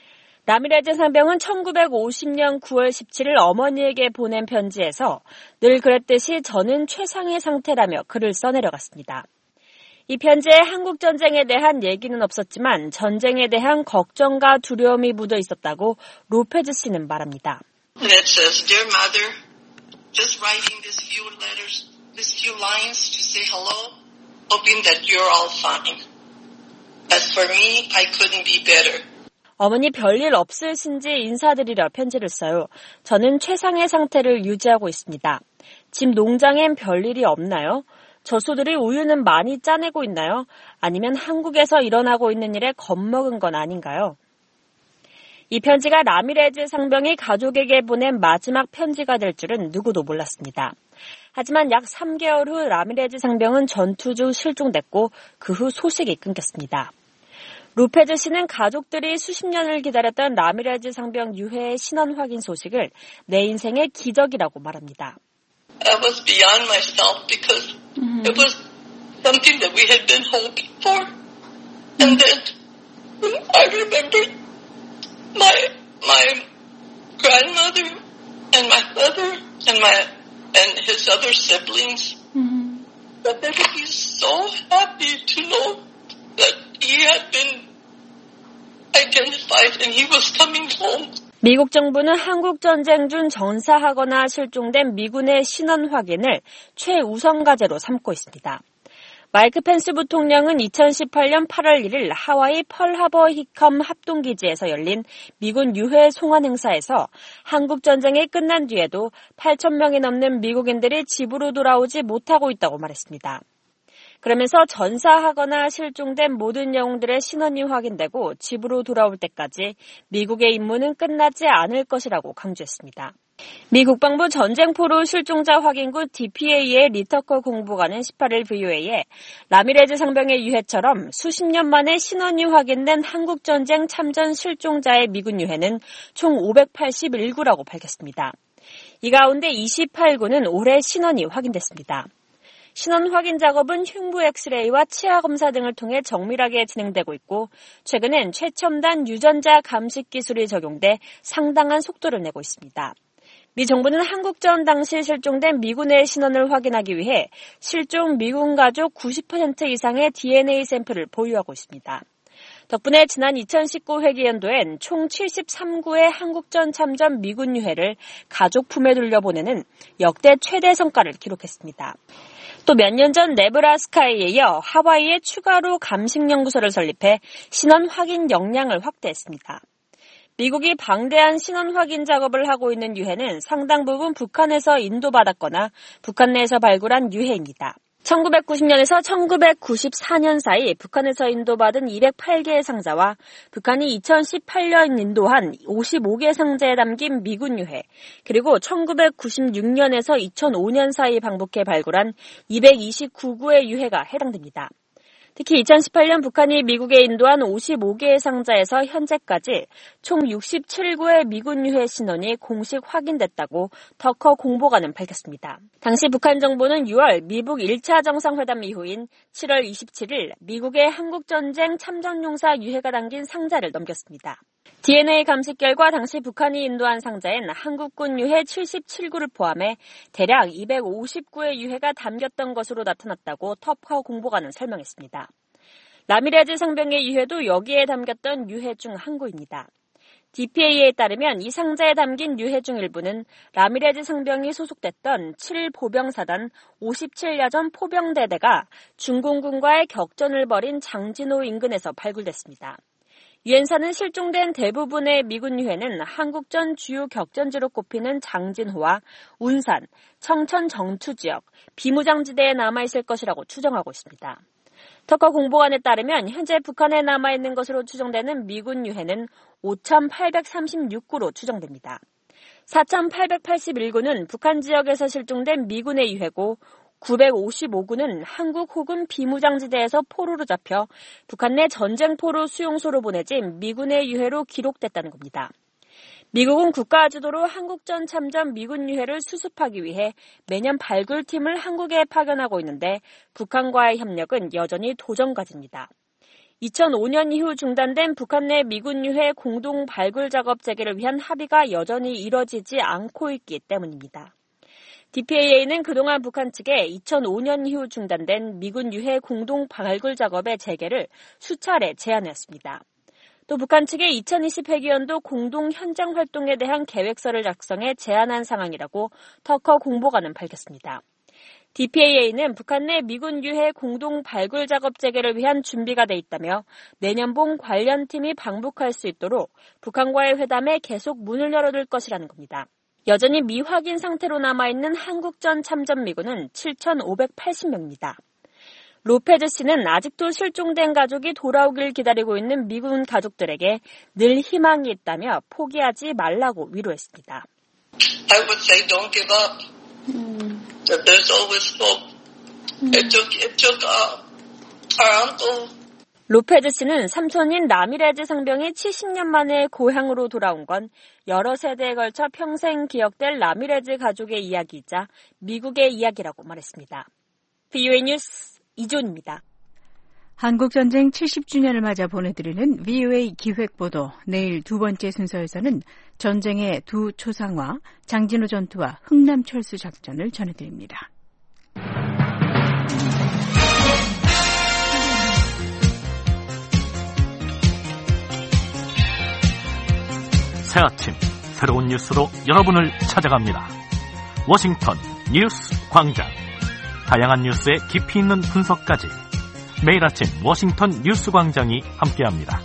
Speaker 15: 라미레즈 상병은 천구백오십 년 구월 십칠일 어머니에게 보낸 편지에서 늘 그랬듯이 저는 최상의 상태라며 글을 써내려갔습니다. 이 편지에 한국전쟁에 대한 얘기는 없었지만 전쟁에 대한 걱정과 두려움이 묻어 있었다고 로페즈 씨는 말합니다.
Speaker 16: And it says, Dear mother, just writing these few letters, these few lines to say hello, hoping that you're all fine. As for me, I couldn't be better.
Speaker 15: 어머니 별일 없으신지 인사드리려 편지를 써요. 저는 최상의 상태를 유지하고 있습니다. 집 농장엔 별일이 없나요? 젖소들이 우유는 많이 짜내고 있나요? 아니면 한국에서 일어나고 있는 일에 겁먹은 건 아닌가요? 이 편지가 라미레즈 상병이 가족에게 보낸 마지막 편지가 될 줄은 누구도 몰랐습니다. 하지만 약 삼 개월 후 라미레즈 상병은 전투 중 실종됐고 그 후 소식이 끊겼습니다. 로페즈 씨는 가족들이 수십 년을 기다렸던 라미레즈 상병 유해의 신원 확인 소식을 내 인생의 기적이라고 말합니다.
Speaker 16: I was beyond myself because mm-hmm. it was something that we had been hoping for. And then I remembered my my grandmother and my mother and my and his other siblings. Mm-hmm. That they would be so happy to know that he had been identified and he was coming home.
Speaker 15: 미국 정부는 한국전쟁 중 전사하거나 실종된 미군의 신원 확인을 최우선 과제로 삼고 있습니다. 마이크 펜스 부통령은 이천십팔년 팔월 일일 하와이 펄하버 히컴 합동기지에서 열린 미군 유해 송환 행사에서 한국전쟁이 끝난 뒤에도 팔천 명이 넘는 미국인들이 집으로 돌아오지 못하고 있다고 말했습니다. 그러면서 전사하거나 실종된 모든 영웅들의 신원이 확인되고 집으로 돌아올 때까지 미국의 임무는 끝나지 않을 것이라고 강조했습니다. 미 국방부 전쟁포로 실종자 확인국 디피에이의 리터커 공보관은 십팔일 브이오에이에 라미레즈 상병의 유해처럼 수십 년 만에 신원이 확인된 한국전쟁 참전 실종자의 미군 유해는 총 오백팔십일 구라고 밝혔습니다. 이 가운데 이십팔 구는 올해 신원이 확인됐습니다. 신원 확인 작업은 흉부 엑스레이와 치아 검사 등을 통해 정밀하게 진행되고 있고 최근엔 최첨단 유전자 감식 기술이 적용돼 상당한 속도를 내고 있습니다. 미 정부는 한국전 당시 실종된 미군의 신원을 확인하기 위해 실종 미군 가족 구십 퍼센트 이상의 디엔에이 샘플을 보유하고 있습니다. 덕분에 지난 이천십구 회기연도엔 총 칠십삼 구의 한국전 참전 미군 유해를 가족 품에 돌려보내는 역대 최대 성과를 기록했습니다. 또 몇 년 전 네브라스카에 이어 하와이에 추가로 감식연구소를 설립해 신원 확인 역량을 확대했습니다. 미국이 방대한 신원 확인 작업을 하고 있는 유해는 상당 부분 북한에서 인도받았거나 북한 내에서 발굴한 유해입니다. 천구백구십 년에서 천구백구십사 년 사이 북한에서 인도받은 이백팔 개의 상자와 북한이 이천십팔 년 인도한 오십오 개 상자에 담긴 미군 유해, 그리고 천구백구십육 년에서 이천오 년 사이 방북해 발굴한 이백이십구 구의 유해가 해당됩니다. 특히 이천십팔 년 북한이 미국에 인도한 오십오 개의 상자에서 현재까지 총 육십칠 구의 미군 유해 신원이 공식 확인됐다고 터커 공보관은 밝혔습니다. 당시 북한 정부는 유월 미북 일 차 정상회담 이후인 칠월 이십칠일 미국에 한국전쟁 참전용사 유해가 담긴 상자를 넘겼습니다. 디엔에이 감식 결과 당시 북한이 인도한 상자엔 한국군 유해 칠십칠 구를 포함해 대략 이백오십 구의 유해가 담겼던 것으로 나타났다고 터커 공보관은 설명했습니다. 라미레즈 상병의 유해도 여기에 담겼던 유해 중 한 구입니다. 디피에이에 따르면 이 상자에 담긴 유해 중 일부는 라미레즈 상병이 소속됐던 칠 보병사단 오십칠 야전 포병대대가 중공군과의 격전을 벌인 장진호 인근에서 발굴됐습니다. 유엔사는 실종된 대부분의 미군 유해는 한국전 주요 격전지로 꼽히는 장진호와 운산, 청천 정투 지역, 비무장지대에 남아있을 것이라고 추정하고 있습니다. 터커 공보관에 따르면 현재 북한에 남아있는 것으로 추정되는 미군 유해는 오천팔백삼십육 구로 추정됩니다. 사천팔백팔십일 구는 북한 지역에서 실종된 미군의 유해고 구백오십오 구는 한국 혹은 비무장지대에서 포로로 잡혀 북한 내 전쟁포로 수용소로 보내진 미군의 유해로 기록됐다는 겁니다. 미국은 국가 주도로 한국전 참전 미군 유해를 수습하기 위해 매년 발굴팀을 한국에 파견하고 있는데 북한과의 협력은 여전히 도전과제입니다. 이천오 년 이후 중단된 북한 내 미군 유해 공동 발굴 작업 재개를 위한 합의가 여전히 이뤄지지 않고 있기 때문입니다. 디피에이에이는 그동안 북한 측에 이천오 년 이후 중단된 미군 유해 공동 발굴 작업의 재개를 수차례 제안했습니다. 또 북한 측의 이천이십 회기연도 공동 현장 활동에 대한 계획서를 작성해 제안한 상황이라고 터커 공보관은 밝혔습니다. 디피에이에이는 북한 내 미군 유해 공동 발굴 작업 재개를 위한 준비가 돼 있다며 내년 봄 관련 팀이 방북할 수 있도록 북한과의 회담에 계속 문을 열어둘 것이라는 겁니다. 여전히 미확인 상태로 남아있는 한국전 참전 미군은 칠천오백팔십 명입니다. 로페즈 씨는 아직도 실종된 가족이 돌아오길 기다리고 있는 미군 가족들에게 늘 희망이 있다며 포기하지 말라고 위로했습니다.
Speaker 16: I would say don't give up. Mm. That there's always hope. Mm. It took, it took uh, our uncle.
Speaker 15: 로페즈 씨는 삼촌인 라미레즈 상병이 칠십 년 만에 고향으로 돌아온 건 여러 세대에 걸쳐 평생 기억될 라미레즈 가족의 이야기이자 미국의 이야기라고 말했습니다. 브이오에이 뉴스 이존입니다.
Speaker 3: 한국전쟁 칠십 주년을 맞아 보내드리는 브이오에이 기획보도 내일 두 번째 순서에서는 전쟁의 두 초상화 장진호 전투와 흥남철수 작전을 전해드립니다.
Speaker 2: 새 아침 새로운 뉴스로 여러분을 찾아갑니다. 워싱턴 뉴스 광장. 다양한 뉴스의 깊이 있는 분석까지 매일 아침 워싱턴 뉴스 광장이 함께합니다.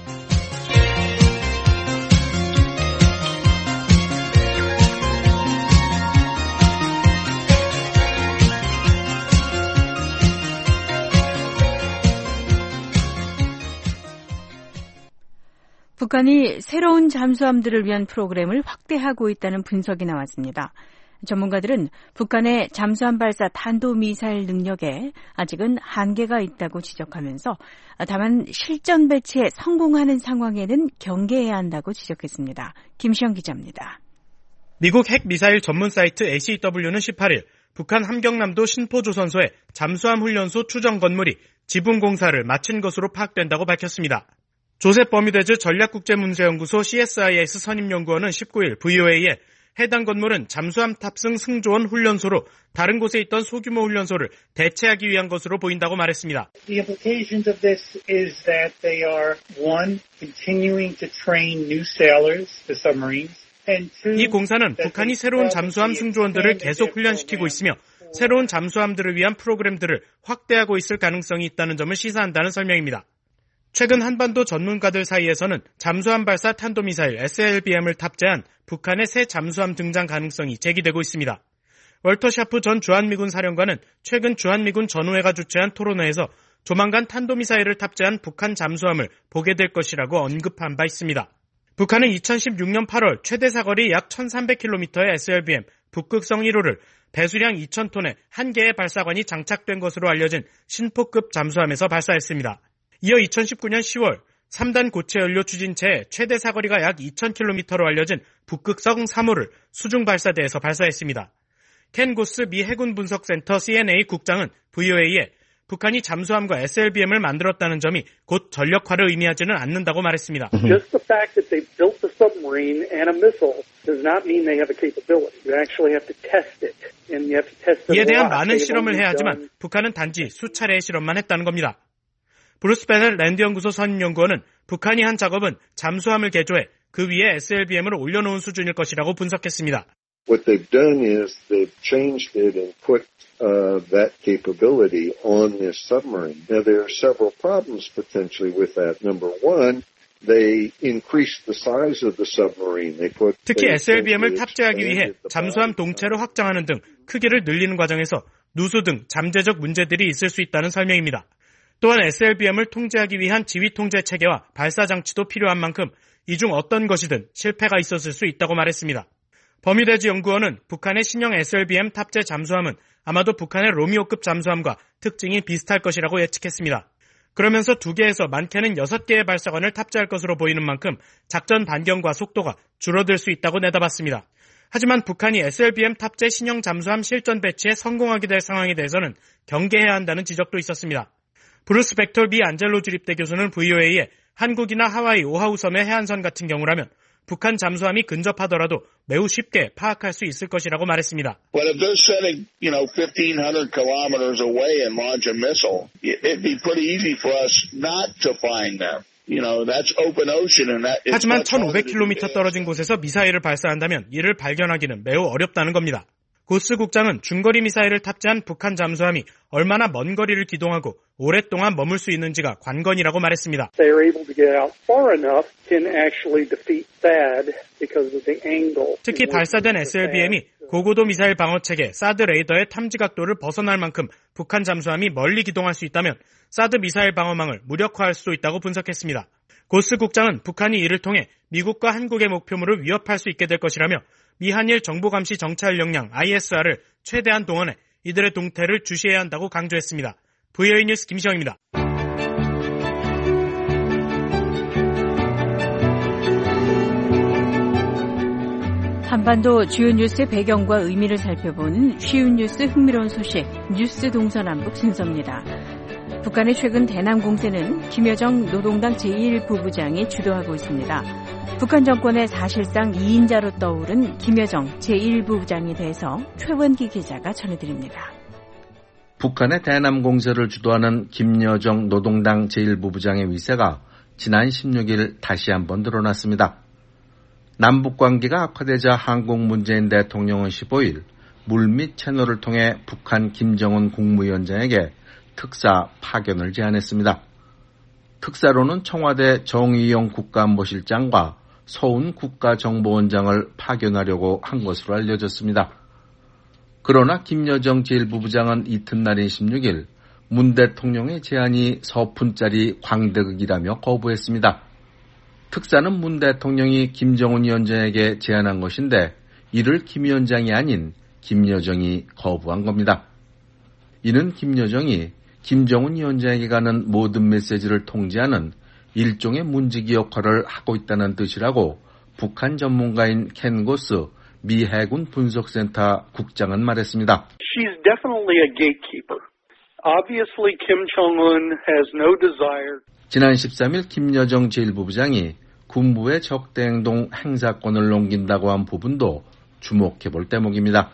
Speaker 3: 북한이 새로운 잠수함들을 위한 프로그램을 확대하고 있다는 분석이 나왔습니다. 전문가들은 북한의 잠수함 발사 탄도미사일 능력에 아직은 한계가 있다고 지적하면서 다만 실전 배치에 성공하는 상황에는 경계해야 한다고 지적했습니다. 김시영 기자입니다.
Speaker 17: 미국 핵미사일 전문 사이트 에이씨더블유는 십팔 일 북한 함경남도 신포조선소의 잠수함 훈련소 추정 건물이 지붕 공사를 마친 것으로 파악된다고 밝혔습니다. 조셉 버뮤데즈 전략국제문제연구소 씨에스아이에스 선임연구원은 십구 일 브이오에이에 해당 건물은 잠수함 탑승 승조원 훈련소로 다른 곳에 있던 소규모 훈련소를 대체하기 위한 것으로 보인다고 말했습니다.
Speaker 18: The implications of this is that they are one, continuing to train new sailors, the submarines.
Speaker 17: 이 공사는 북한이 새로운 잠수함 승조원들을 계속 훈련시키고 있으며 새로운 잠수함들을 위한 프로그램들을 확대하고 있을 가능성이 있다는 점을 시사한다는 설명입니다. 최근 한반도 전문가들 사이에서는 잠수함 발사 탄도미사일 에스엘비엠을 탑재한 북한의 새 잠수함 등장 가능성이 제기되고 있습니다. 월터 샤프 전 주한미군 사령관은 최근 주한미군 전우회가 주최한 토론회에서 조만간 탄도미사일을 탑재한 북한 잠수함을 보게 될 것이라고 언급한 바 있습니다. 북한은 이천십육 년 팔월 최대 사거리 약 천삼백 킬로미터의 에스엘비엠 북극성 일 호를 배수량 이천 톤의 한 개의 발사관이 장착된 것으로 알려진 신포급 잠수함에서 발사했습니다. 이어 이천십구 년 시월 삼 단 고체 연료 추진체의 최대 사거리가 약 이천 킬로미터로 알려진 북극성 삼 호를 수중 발사대에서 발사했습니다. 켄 고스 미 해군 분석센터 씨엔에이 국장은 브이오에이에 북한이 잠수함과 에스엘비엠을 만들었다는 점이 곧 전력화를 의미하지는 않는다고 말했습니다.
Speaker 19: Just the fact that they've built a submarine and a missile does not mean they have a capability. You actually have to test it, and you have to test it.
Speaker 17: 이에 대한 많은 실험을 해야 하지만 북한은 단지 수차례의 실험만 했다는 겁니다. 브루스 베넬 랜드 연구소 선임연구원은 북한이 한 작업은 잠수함을 개조해 그 위에 에스엘비엠을 올려놓은 수준일 것이라고 분석했습니다.
Speaker 20: What they've done is they've changed it and put uh, that capability on this submarine. Now there are several problems potentially with that. Number one, they increased the size of the submarine. They put
Speaker 17: 특히 에스엘비엠을 탑재하기 위해 잠수함 동체를 확장하는 등 크기를 늘리는 과정에서 누수 등 잠재적 문제들이 있을 수 있다는 설명입니다. 또한 에스엘비엠을 통제하기 위한 지휘 통제 체계와 발사 장치도 필요한 만큼 이 중 어떤 것이든 실패가 있었을 수 있다고 말했습니다. 버뮤대즈 연구원은 북한의 신형 에스엘비엠 탑재 잠수함은 아마도 북한의 로미오급 잠수함과 특징이 비슷할 것이라고 예측했습니다. 그러면서 두 개에서 많게는 여섯 개의 발사관을 탑재할 것으로 보이는 만큼 작전 반경과 속도가 줄어들 수 있다고 내다봤습니다. 하지만 북한이 에스엘비엠 탑재 신형 잠수함 실전 배치에 성공하게 될 상황에 대해서는 경계해야 한다는 지적도 있었습니다. 브루스 벡터 미 안젤로 주립대 교수는 브이오에이에 한국이나 하와이 오하우 섬의 해안선 같은 경우라면 북한 잠수함이 근접하더라도 매우 쉽게 파악할 수 있을 것이라고 말했습니다.
Speaker 21: But if they're setting, you know, fifteen hundred kilometers away and launch a missile, it'd be pretty easy for us not to find them. You know, that's open ocean and that.
Speaker 17: 하지만 천오백 킬로미터 떨어진 곳에서 미사일을 발사한다면 이를 발견하기는 매우 어렵다는 겁니다. 고스 국장은 중거리 미사일을 탑재한 북한 잠수함이 얼마나 먼 거리를 기동하고 오랫동안 머물 수 있는지가 관건이라고 말했습니다.
Speaker 19: They are able to get out far enough can actually defeat THAAD because of the angle.
Speaker 17: 특히 발사된 에스엘비엠이 고고도 미사일 방어체계 사드 레이더의 탐지 각도를 벗어날 만큼 북한 잠수함이 멀리 기동할 수 있다면 사드 미사일 방어망을 무력화할 수도 있다고 분석했습니다. 고스 국장은 북한이 이를 통해 미국과 한국의 목표물을 위협할 수 있게 될 것이라며 미한일 정보감시 정찰 역량 아이에스알을 최대한 동원해 이들의 동태를 주시해야 한다고 강조했습니다. 브이오에이 뉴스 김시영입니다.
Speaker 3: 한반도 주요 뉴스의 배경과 의미를 살펴보는 쉬운 뉴스 흥미로운 소식 뉴스 동서남북 순서입니다. 북한의 최근 대남 공세는 김여정 노동당 제일 부부장이 주도하고 있습니다. 북한 정권의 사실상 이인자로 떠오른 김여정 제일 부부장에 대해서 최원기 기자가 전해드립니다.
Speaker 22: 북한의 대남 공세를 주도하는 김여정 노동당 제일 부부장의 위세가 지난 십육 일 다시 한번 드러났습니다. 남북관계가 악화되자 한국 문재인 대통령은 십오 일 물밑 채널을 통해 북한 김정은 국무위원장에게 특사 파견을 제안했습니다. 특사로는 청와대 정의용 국가안보실장과 서훈 국가정보원장을 파견하려고 한 것으로 알려졌습니다. 그러나 김여정 제일 부부장은 이튿날인 십육 일 문 대통령의 제안이 서푼짜리 광대극이라며 거부했습니다. 특사는 문 대통령이 김정은 위원장에게 제안한 것인데 이를 김 위원장이 아닌 김여정이 거부한 겁니다. 이는 김여정이 김정은 위원장에게 가는 모든 메시지를 통제하는 일종의 문지기 역할을 하고 있다는 뜻이라고 북한 전문가인 켄 고스 미 해군 분석센터 국장은 말했습니다.
Speaker 19: She's definitely a gatekeeper. Obviously, Kim Jong-un has no desire.
Speaker 22: 지난 십삼 일 김여정 제일 부부장이 군부의 적대행동 행사권을 넘긴다고 한 부분도 주목해볼 대목입니다.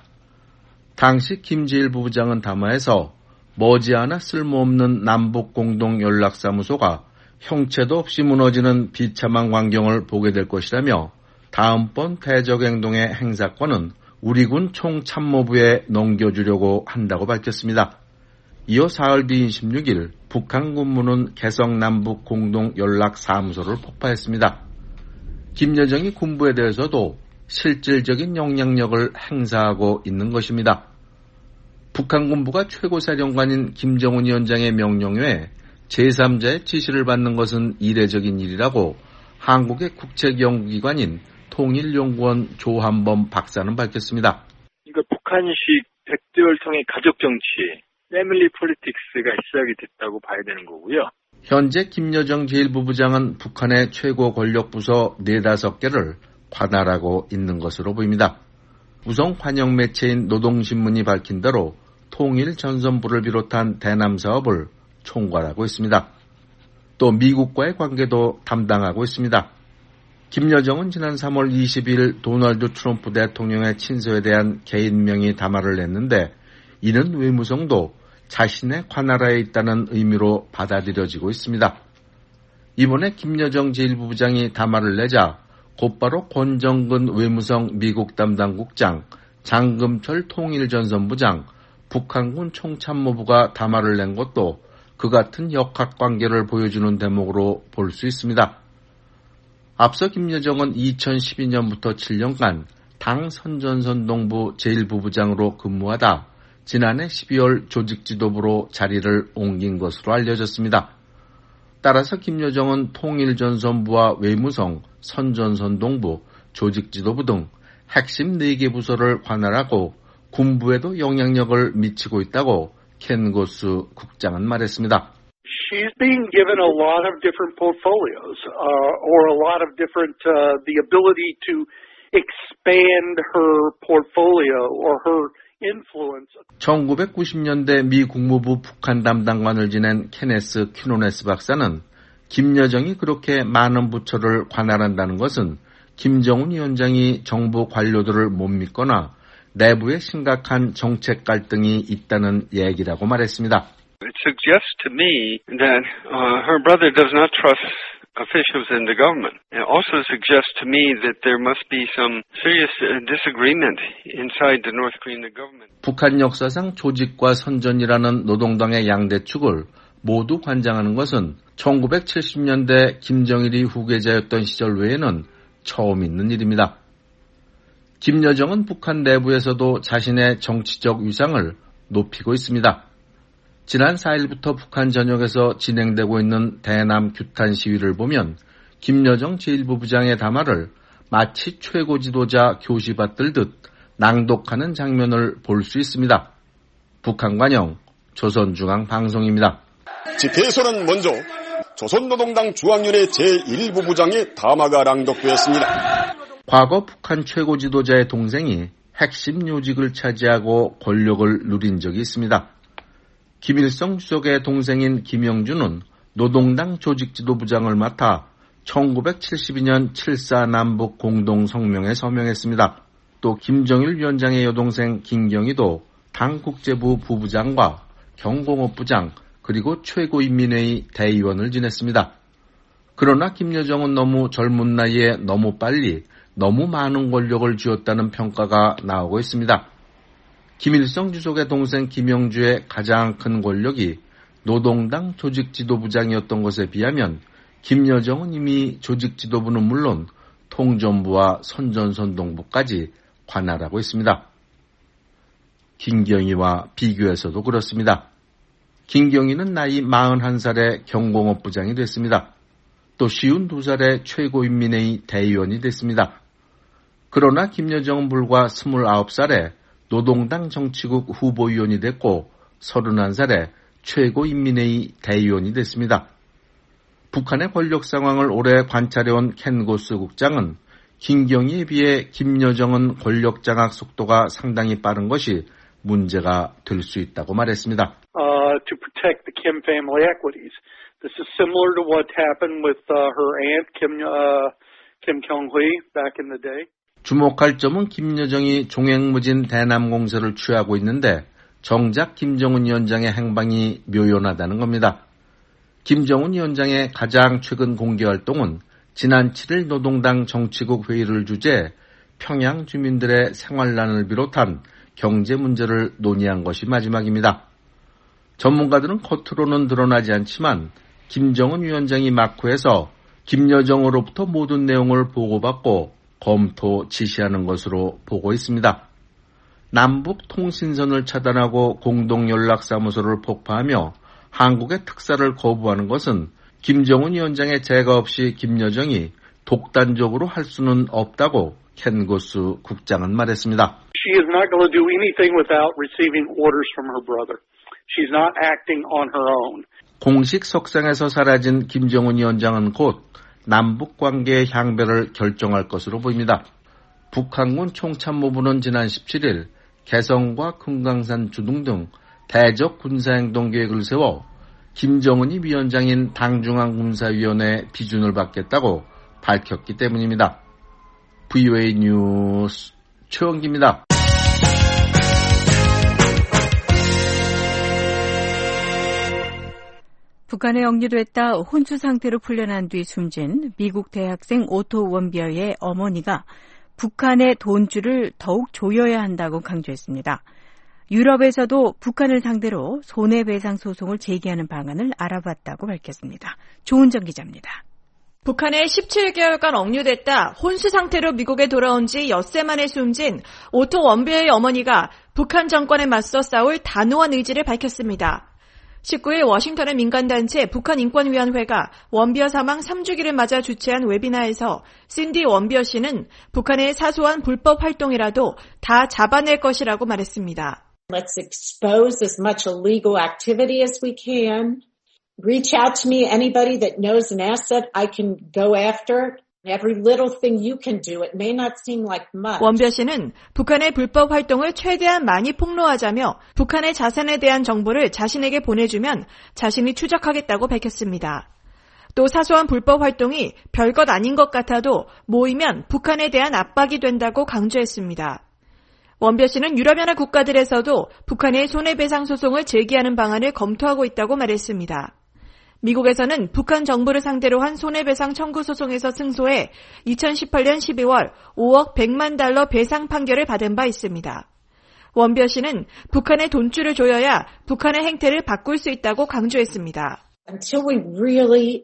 Speaker 22: 당시 김제일 부부장은 담화에서 머지않아 쓸모없는 남북공동연락사무소가 형체도 없이 무너지는 비참한 광경을 보게 될 것이라며 다음번 대적행동의 행사권은 우리 군 총참모부에 넘겨주려고 한다고 밝혔습니다. 이어 사흘 뒤인 십육일 북한 군무는 개성 남북공동연락사무소를 폭파했습니다. 김여정이 군부에 대해서도 실질적인 영향력을 행사하고 있는 것입니다. 북한 군부가 최고사령관인 김정은 위원장의 명령외에 제삼자의 지시를 받는 것은 이례적인 일이라고 한국의 국책연구기관인 통일연구원 조한범 박사는 밝혔습니다.
Speaker 1: 이거 북한식 백두혈통의 가족정치, 패밀리 폴리틱스가 시작이 됐다고 봐야 되는 거고요.
Speaker 22: 현재 김여정 제일 부부장은 북한의 최고 권력 부서 네다섯 개를 관할하고 있는 것으로 보입니다. 우선 관영 매체인 노동신문이 밝힌 대로 통일전선부를 비롯한 대남 사업을 총괄하고 있습니다. 또 미국과의 관계도 담당하고 있습니다. 김여정은 지난 삼월 이십일 도널드 트럼프 대통령의 친서에 대한 개인 명의 담화를 냈는데 이는 외무성도 자신의 관할하에 있다는 의미로 받아들여지고 있습니다. 이번에 김여정 제일 부부장이 담화를 내자 곧바로 권정근 외무성 미국 담당국장, 장금철 통일전선부장, 북한군 총참모부가 담화를 낸 것도 그 같은 역학관계를 보여주는 대목으로 볼 수 있습니다. 앞서 김여정은 이천십이 년부터 칠 년간 당 선전선동부 제일 부부장으로 근무하다 지난해 십이월 조직지도부로 자리를 옮긴 것으로 알려졌습니다. 따라서 김여정은 통일전선부와 외무성, 선전선동부, 조직지도부 등 핵심 네 개 부서를 관할하고 군부에도 영향력을 미치고 있다고 켄 고스 국장은 말했습니다.
Speaker 19: She's being given a lot of different portfolios, uh, or a lot of different, uh, the ability to expand her portfolio or her influence.
Speaker 22: 천구백구십 년대 미 국무부 북한 담당관을 지낸 케네스 퀴노네스 박사는 김여정이 그렇게 많은 부처를 관할한다는 것은 김정은 위원장이 정부 관료들을 못 믿거나 내부에 심각한 정책 갈등이 있다는 얘기라고 말했습니다.
Speaker 1: It suggests to me that uh, her brother does not trust officials in the government. It also suggests to me that there must be some serious disagreement inside the North Korean government.
Speaker 22: 북한 역사상 조직과 선전이라는 노동당의 양대축을 모두 관장하는 것은 천구백칠십 년대 김정일이 후계자였던 시절 외에는 처음 있는 일입니다. 김여정은 북한 내부에서도 자신의 정치적 위상을 높이고 있습니다. 지난 사일부터 북한 전역에서 진행되고 있는 대남 규탄 시위를 보면 김여정 제일 부부장의 담화를 마치 최고 지도자 교시받들듯 낭독하는 장면을 볼 수 있습니다. 북한 관영 조선중앙방송입니다.
Speaker 6: 집회에서는 먼저 조선노동당 중앙위원회 제일 부부장의 담화가 낭독되었습니다.
Speaker 22: 과거 북한 최고 지도자의 동생이 핵심 요직을 차지하고 권력을 누린 적이 있습니다. 김일성 주석의 동생인 김영준은 노동당 조직지도부장을 맡아 천구백칠십이 년 칠사 남북 공동성명에 서명했습니다. 또 김정일 위원장의 여동생 김경희도 당 국제부 부부장과 경공업부장 그리고 최고인민회의 대의원을 지냈습니다. 그러나 김여정은 너무 젊은 나이에 너무 빨리 너무 많은 권력을 쥐었다는 평가가 나오고 있습니다. 김일성 주석의 동생 김영주의 가장 큰 권력이 노동당 조직지도부장이었던 것에 비하면 김여정은 이미 조직지도부는 물론 통전부와 선전선동부까지 관할하고 있습니다. 김경희와 비교해서도 그렇습니다. 김경희는 나이 마흔한 살에 경공업부장이 됐습니다. 또 쉰두 살에 최고인민회의 대의원이 됐습니다. 그러나 김여정은 불과 스물아홉 살에 노동당 정치국 후보위원이 됐고 서른한 살에 최고인민회의 대의원이 됐습니다. 북한의 권력 상황을 오래 관찰해온 켄 고스 국장은 김경희에 비해 김여정은 권력 장악 속도가 상당히 빠른 것이 문제가 될 수 있다고 말했습니다.
Speaker 19: Uh, to protect the Kim family equities. This is similar to what happened with uh, her aunt Kim uh, Kim Kyung-hui back in the day.
Speaker 22: 주목할 점은 김여정이 종횡무진 대남 공세를 취하고 있는데 정작 김정은 위원장의 행방이 묘연하다는 겁니다. 김정은 위원장의 가장 최근 공개활동은 지난 칠일 노동당 정치국 회의를 주재 평양 주민들의 생활난을 비롯한 경제 문제를 논의한 것이 마지막입니다. 전문가들은 겉으로는 드러나지 않지만 김정은 위원장이 마쿠에서 김여정으로부터 모든 내용을 보고받고 검토 지시하는 것으로 보고 있습니다. 남북 통신선을 차단하고 공동연락사무소를 폭파하며 한국의 특사를 거부하는 것은 김정은 위원장의 제가 없이 김여정이 독단적으로 할 수는 없다고 켄 고스 국장은 말했습니다.
Speaker 19: She is not going to do anything without receiving orders from her brother. She's not acting on her own.
Speaker 22: 공식 석상에서 사라진 김정은 위원장은 곧 남북 관계의 향배를 결정할 것으로 보입니다. 북한군 총참모부는 지난 십칠일 개성과 금강산 주둔 등 대적 군사행동 계획을 세워 김정은이 위원장인 당중앙군사위원회 비준을 받겠다고 밝혔기 때문입니다. 브이오에이 뉴스 최원기입니다.
Speaker 3: 북한에 억류됐다 혼수 상태로 풀려난 뒤 숨진 미국 대학생 오토 원비어의 어머니가 북한의 돈줄을 더욱 조여야 한다고 강조했습니다. 유럽에서도 북한을 상대로 손해배상 소송을 제기하는 방안을 알아봤다고 밝혔습니다. 조은정 기자입니다.
Speaker 7: 북한에 십칠 개월간 억류됐다 혼수 상태로 미국에 돌아온 지 엿새 만에 숨진 오토 원비어의 어머니가 북한 정권에 맞서 싸울 단호한 의지를 밝혔습니다. 십구일 워싱턴의 민간단체 북한인권위원회가 원비어 사망 삼 주기를 맞아 주최한 웨비나에서 신디 원비어 씨는 북한의 사소한 불법 활동이라도 다 잡아낼 것이라고 말했습니다.
Speaker 8: Let's expose as much illegal activity as we can. Reach out to me, anybody that knows an asset I can go after. Every little thing you can do, it may not seem like much.
Speaker 7: 원비어 씨는 북한의 불법 활동을 최대한 많이 폭로하자며 북한의 자산에 대한 정보를 자신에게 보내주면 자신이 추적하겠다고 밝혔습니다. 또 사소한 불법 활동이 별것 아닌 것 같아도 모이면 북한에 대한 압박이 된다고 강조했습니다. 원비어 씨는 유럽연합 국가들에서도 북한의 손해배상 소송을 제기하는 방안을 검토하고 있다고 말했습니다. 미국에서는 북한 정부를 상대로 한 손해배상 청구 소송에서 승소해 이천십팔년 십이월 오억 백만 달러 배상 판결을 받은 바 있습니다. 원비어 씨는 북한의 돈줄을 조여야 북한의 행태를 바꿀 수 있다고 강조했습니다.
Speaker 8: Until we really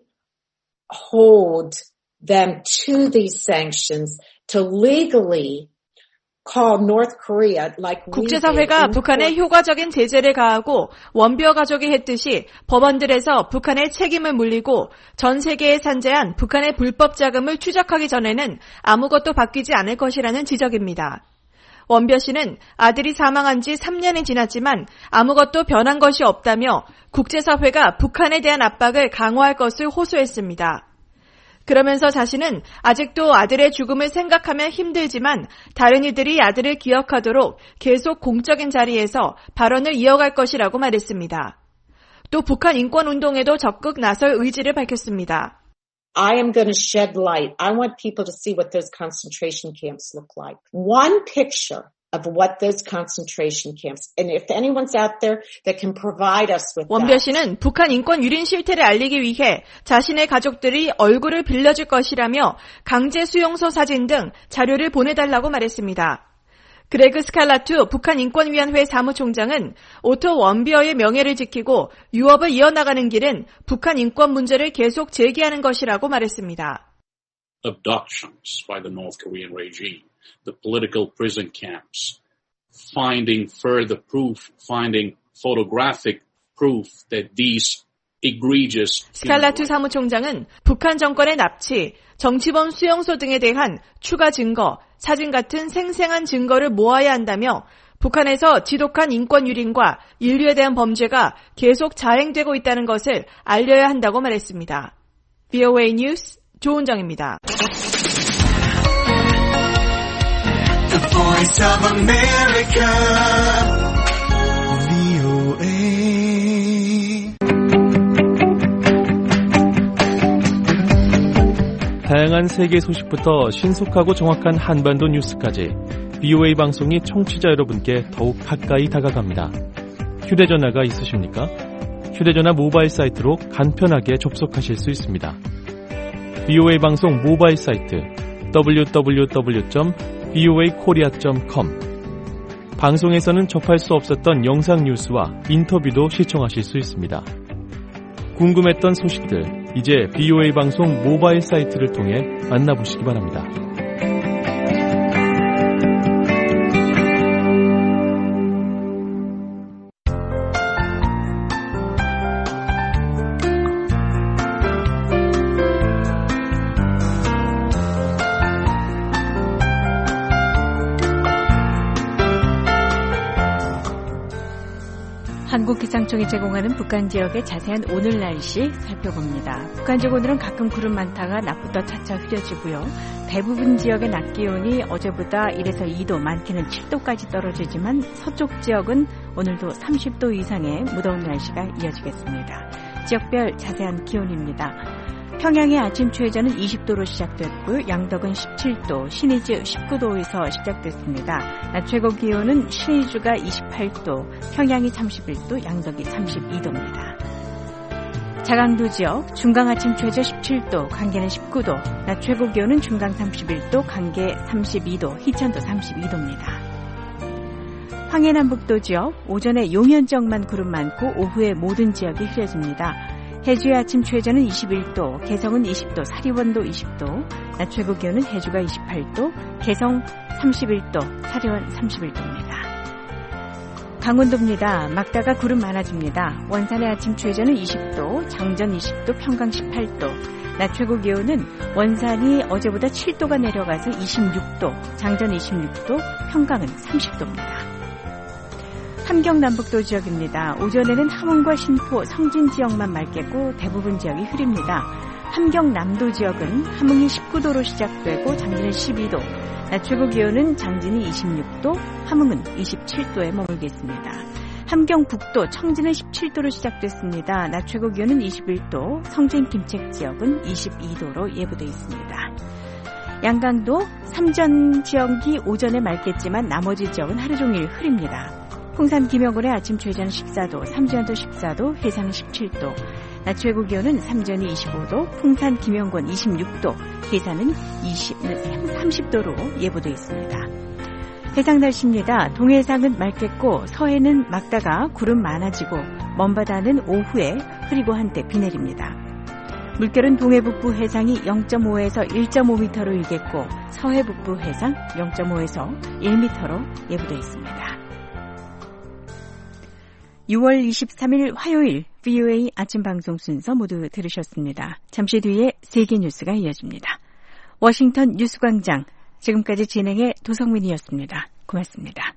Speaker 8: hold them to these sanctions, to legally call North Korea like we
Speaker 7: 국제사회가 북한에 효과적인 제재를 가하고 원비어 가족이 했듯이 법원들에서 북한의 책임을 물리고 전 세계에 산재한 북한의 불법 자금을 추적하기 전에는 아무것도 바뀌지 않을 것이라는 지적입니다. 원비어 씨는 아들이 사망한 지 삼 년이 지났지만 아무것도 변한 것이 없다며 국제사회가 북한에 대한 압박을 강화할 것을 호소했습니다. 그러면서 자신은 아직도 아들의 죽음을 생각하면 힘들지만 다른 이들이 아들을 기억하도록 계속 공적인 자리에서 발언을 이어갈 것이라고 말했습니다. 또 북한 인권운동에도 적극 나설 의지를 밝혔습니다.
Speaker 8: I am going to shed light. I want people to see what those concentration camps look like. One picture of what those concentration camps, and if anyone's out there that can provide us with that.
Speaker 7: 원비어 씨는 북한 인권 유린 실태를 알리기 위해 자신의 가족들이 얼굴을 빌려줄 것이라며 강제 수용소 사진 등 자료를 보내달라고 말했습니다. 그레그 스칼라투 북한 인권위원회 사무총장은 오토 원비어의 명예를 지키고 유업을 이어나가는 길은 북한 인권 문제를 계속 제기하는 것이라고 말했습니다.
Speaker 23: Abductions by the North Korean regime, the political prison camps, finding further proof, finding photographic proof that these egregious
Speaker 7: 스칼라투 사무총장은 북한 정권의 납치, 정치범 수용소 등에 대한 추가 증거, 사진 같은 생생한 증거를 모아야 한다며 북한에서 지독한 인권 유린과 인류에 대한 범죄가 계속 자행되고 있다는 것을 알려야 한다고 말했습니다. 브이오에이 뉴스 조은정입니다.
Speaker 24: The Voice of America, 브이오에이.
Speaker 2: 다양한
Speaker 4: 다양한 세계 소식부터 신속하고 정확한 한반도 뉴스까지 비오에이 방송이 청취자 여러분께 더욱 가까이 다가갑니다. 휴대전화가 있으십니까? 휴대전화 모바일 사이트로 간편하게 접속하실 수 있습니다. 비오에이 방송 모바일 사이트 더블유 더블유 더블유 점 비오에이 코리아 점 컴. 방송에서는 접할 수 없었던 영상 뉴스와 인터뷰도 시청하실 수 있습니다. 궁금했던 소식들, 이제 비오에이 방송 모바일 사이트를 통해 만나보시기 바랍니다.
Speaker 3: 한국기상청이 제공하는 북한 지역의 자세한 오늘 날씨 살펴봅니다. 북한 지역 오늘은 가끔 구름 많다가 낮부터 차차 흐려지고요. 대부분 지역의 낮 기온이 어제보다 일에서 이 도, 많게는 칠 도까지 떨어지지만 서쪽 지역은 오늘도 삼십 도 이상의 무더운 날씨가 이어지겠습니다. 지역별 자세한 기온입니다. 평양의 아침 최저는 이십 도로 시작됐고요. 양덕은 십칠 도, 신의주 십구 도에서 시작됐습니다. 낮 최고 기온은 신의주가 이십팔 도, 평양이 삼십일 도, 양덕이 삼십이 도입니다. 자강도 지역 중강 아침 최저 십칠 도, 강계는 십구 도, 낮 최고 기온은 중강 삼십일 도, 강계 삼십이 도, 희천도 삼십이 도입니다. 황해남북도 지역 오전에 용현 지역만 구름 많고 오후에 모든 지역이 흐려집니다. 해주의 아침 최저는 이십일 도, 개성은 이십 도, 사리원도 이십 도, 낮 최고 기온은 해주가 이십팔 도, 개성 삼십일 도, 사리원 삼십일 도입니다. 강원도입니다. 막다가 구름 많아집니다. 원산의 아침 최저는 이십 도, 장전 이십 도, 평강 십팔 도, 낮 최고 기온은 원산이 어제보다 칠 도가 내려가서 이십육 도, 장전 이십육 도, 평강은 삼십 도입니다. 함경 남북도 지역입니다. 오전에는 함흥과 신포, 성진 지역만 맑겠고 대부분 지역이 흐립니다. 함경 남도 지역은 함흥이 십구 도로 시작되고 장진은 십이 도, 낮 최고 기온은 장진이 이십육 도, 함흥은 이십칠 도에 머물겠습니다. 함경 북도, 청진은 십칠 도로 시작됐습니다. 낮 최고 기온은 이십일 도, 성진 김책 지역은 이십이 도로 예보되어 있습니다. 양강도, 삼전 지역이 오전에 맑겠지만 나머지 지역은 하루 종일 흐립니다. 풍산 김영곤의 아침 최저는 십사 도, 삼전도 십사 도, 해상은 십칠 도, 낮 최고 기온은 삼전이 이십오 도, 풍산 김영곤 이십육 도, 해상은 삼십 도로 예보되어 있습니다. 해상 날씨입니다. 동해상은 맑겠고 서해는 막다가 구름 많아지고 먼바다는 오후에 흐리고 한때 비 내립니다. 물결은 동해 북부 해상이 영 점 오에서 일 점 오 미터로 일겠고 서해 북부 해상 영 점 오에서 일 미터로 예보되어 있습니다. 유월 이십삼일 화요일 비오에이 아침 방송 순서 모두 들으셨습니다. 잠시 뒤에 세계 뉴스가 이어집니다. 워싱턴 뉴스광장, 지금까지 진행의 도성민이었습니다. 고맙습니다.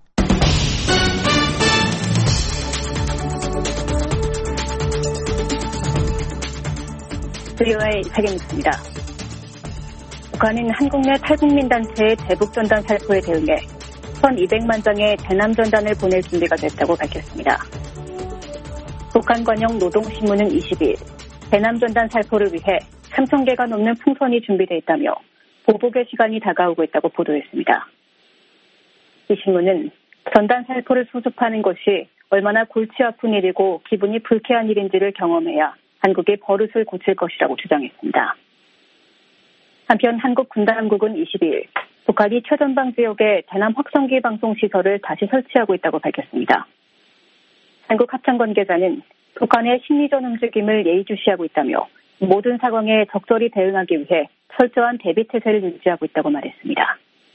Speaker 9: 비오에이 세계 뉴스입니다. 북한은 한국 내 탈북민 단체의 대북전단 살포에 대응해 천이백만 장의 대남전단을 보낼 준비가 됐다고 밝혔습니다. 북한 관영 노동신문은 이십일 대남전단 살포를 위해 삼천 개가 넘는 풍선이 준비되어 있다며 보복의 시간이 다가오고 있다고 보도했습니다. 이 신문은 전단 살포를 수습하는 것이 얼마나 골치 아픈 일이고 기분이 불쾌한 일인지를 경험해야 한국이 버릇을 고칠 것이라고 주장했습니다. 한편 한국 군당국은 이십일 북한이 최전방 지역에 대남 확성기 방송 시설을 다시 설치하고 있다고 밝혔습니다. 한국 합참 관계자는 북한의 심리전 움직임을 예의주시하고 있다며 모든 상황에 적절히 대응하기 위해 철저한 대비 태세를 유지하고 있다고 말했습니다.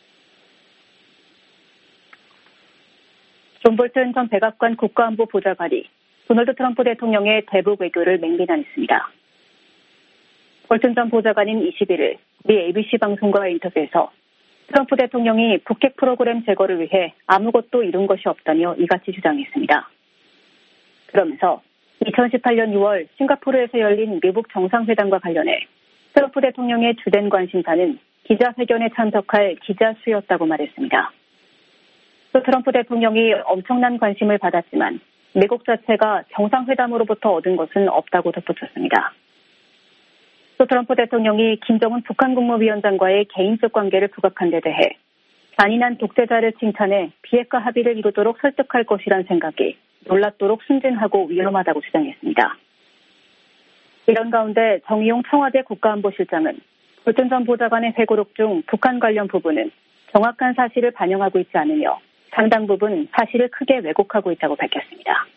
Speaker 9: 존 볼튼 전 백악관 국가안보 보좌관이 도널드 트럼프 대통령의 대북 외교를 맹비난했습니다. 볼튼 전 보좌관은 이십일일 미 에이비씨 방송과의 인터뷰에서 트럼프 대통령이 북핵 프로그램 제거를 위해 아무것도 이룬 것이 없다며 이같이 주장했습니다. 그러면서 이천십팔년 유월 싱가포르에서 열린 미국 정상회담과 관련해 트럼프 대통령의 주된 관심사는 기자회견에 참석할 기자 수였다고 말했습니다. 또 트럼프 대통령이 엄청난 관심을 받았지만 미국 자체가 정상회담으로부터 얻은 것은 없다고 덧붙였습니다. 또 트럼프 대통령이 김정은 북한 국무위원장과의 개인적 관계를 부각한 데 대해 잔인한 독재자를 칭찬해 비핵화 합의를 이루도록 설득할 것이란 생각이 놀랍도록 순진하고 위험하다고 주장했습니다. 이런 가운데 정의용 청와대 국가안보실장은 볼튼 전 보좌관의 회고록 중 북한 관련 부분은 정확한 사실을 반영하고 있지 않으며 상당 부분 사실을 크게 왜곡하고 있다고 밝혔습니다.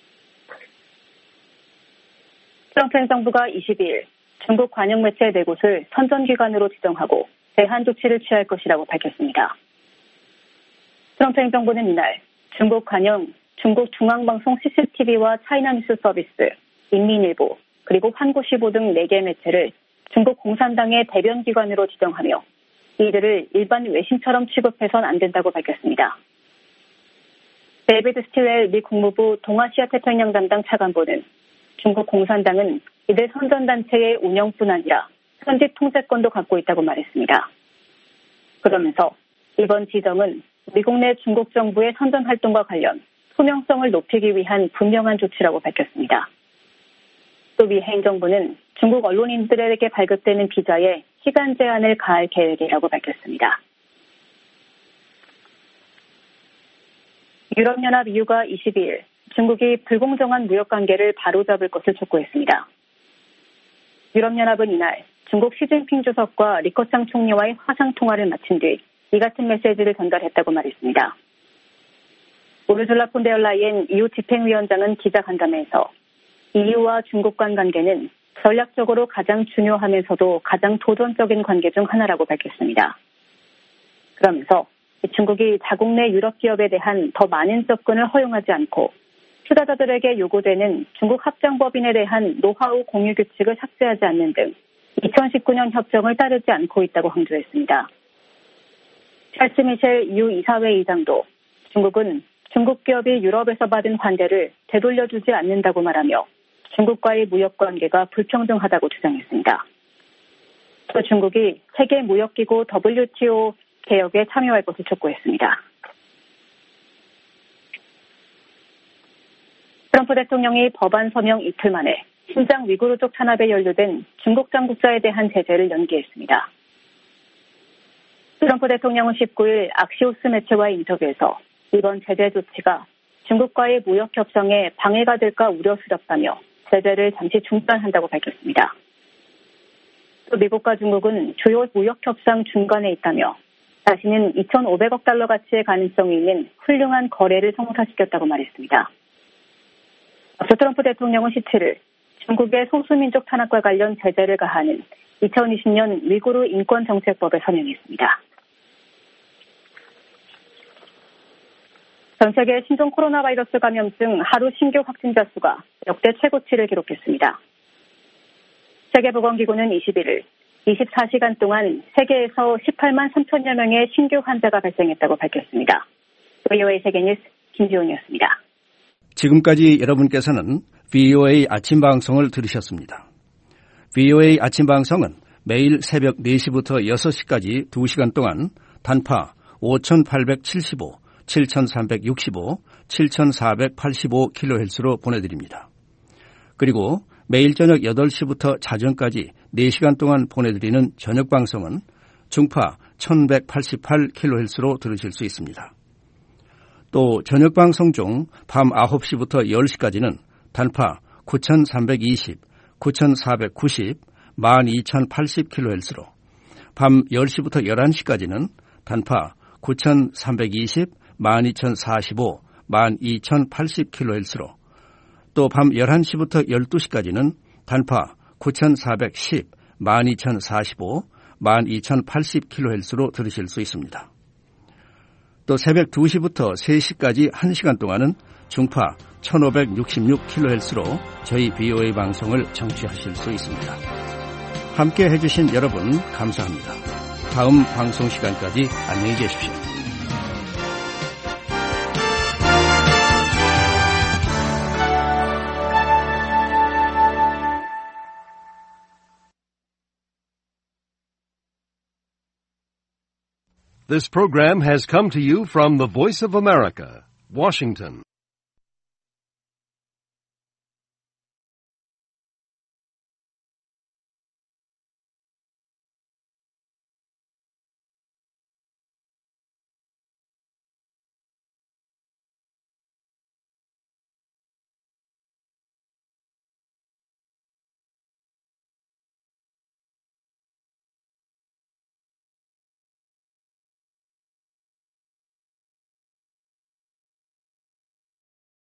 Speaker 9: 트럼프 행정부가 이십이일 중국 관영 매체 네 곳을 선전기관으로 지정하고 제한 조치를 취할 것이라고 밝혔습니다. 트럼프 행정부는 이날 중국 관영, 중국 중앙방송 씨씨티비와 차이나뉴스 서비스, 인민일보, 그리고 환구시보 등 네 개 매체를 중국 공산당의 대변기관으로 지정하며 이들을 일반 외신처럼 취급해선 안 된다고 밝혔습니다. 데이비드 스틸웰 미 국무부 동아시아 태평양 담당 차관보는 중국 공산당은 이들 선전단체의 운영뿐 아니라 현지 통제권도 갖고 있다고 말했습니다. 그러면서 이번 지정은 미국 내 중국 정부의 선전 활동과 관련 투명성을 높이기 위한 분명한 조치라고 밝혔습니다. 또 미 행정부는 중국 언론인들에게 발급되는 비자에 시간 제한을 가할 계획이라고 밝혔습니다. 유럽연합 이유가 이십이일 중국이 불공정한 무역관계를 바로잡을 것을 촉구했습니다. 유럽연합은 이날 중국 시진핑 주석과 리커창 총리와의 화상통화를 마친 뒤 이 같은 메시지를 전달했다고 말했습니다. 우르줄라 폰데얼라이엔 이유 집행위원장은 기자간담회에서 이유와 중국 간 관계는 전략적으로 가장 중요하면서도 가장 도전적인 관계 중 하나라고 밝혔습니다. 그러면서 중국이 자국 내 유럽 기업에 대한 더 많은 접근을 허용하지 않고 투자자들에게 요구되는 중국 합병법인에 대한 노하우 공유 규칙을 삭제하지 않는 등 이천십구 년 협정을 따르지 않고 있다고 강조했습니다. 찰스 미셸 이유 이사회 의장도 중국은 중국 기업이 유럽에서 받은 관대를 되돌려주지 않는다고 말하며 중국과의 무역 관계가 불평등하다고 주장했습니다. 또 중국이 세계 무역기구 더블유티오 개혁에 참여할 것을 촉구했습니다. 트럼프 대통령이 법안 서명 이틀 만에 신장 위구르족 탄압에 연루된 중국 당국자에 대한 제재를 연기했습니다. 트럼프 대통령은 십구일 악시오스 매체와의 인터뷰에서 이번 제재 조치가 중국과의 무역 협상에 방해가 될까 우려스럽다며 제재를 잠시 중단한다고 밝혔습니다. 또 미국과 중국은 주요 무역 협상 중간에 있다며 자신은 이천오백억 달러 가치의 가능성이 있는 훌륭한 거래를 성사시켰다고 말했습니다. 앞서 트럼프 대통령은 십칠일 중국의 소수민족 탄압과 관련 제재를 가하는 이천이십 년 위구르 인권정책법에 서명했습니다. 전 세계 신종 코로나 바이러스 감염증 하루 신규 확진자 수가 역대 최고치를 기록했습니다. 세계보건기구는 이십일일 이십사 시간 동안 세계에서 십팔만 삼천여 명의 신규 환자가 발생했다고 밝혔습니다. 브이오에이 세계뉴스 김지훈이었습니다.
Speaker 10: 지금까지 여러분께서는 브이오에이 아침방송을 들으셨습니다. 브이오에이 아침방송은 매일 새벽 네 시부터 여섯 시까지 두 시간 동안 단파 오천팔백칠십오, 칠천삼백육십오, 칠천사백팔십오 킬로헤르츠로 보내드립니다. 그리고 매일 저녁 여덟 시부터 자정까지 네 시간 동안 보내드리는 저녁방송은 중파 천백팔십팔 킬로헤르츠로 들으실 수 있습니다. 또 저녁방송 중 밤 아홉 시부터 열 시까지는 단파 구천삼백이십, 구천사백구십, 만 이천팔십 킬로헤르츠로, 밤 열 시부터 열한 시까지는 단파 구천삼백이십, 만 이천사십오, 만 이천팔십 킬로헤르츠로, 또 밤 열한 시부터 열두 시까지는 단파 구천사백십, 만 이천사십오, 만 이천팔십 킬로헤르츠로 들으실 수 있습니다. 또 새벽 두 시부터 세 시까지 한 시간 동안은 중파 천오백육십육 킬로헤르츠로 저희 브이오에이 방송을 청취하실 수 있습니다. 함께 해주신 여러분 감사합니다. 다음 방송 시간까지 안녕히 계십시오.
Speaker 11: This program has come to you from the Voice of America, Washington.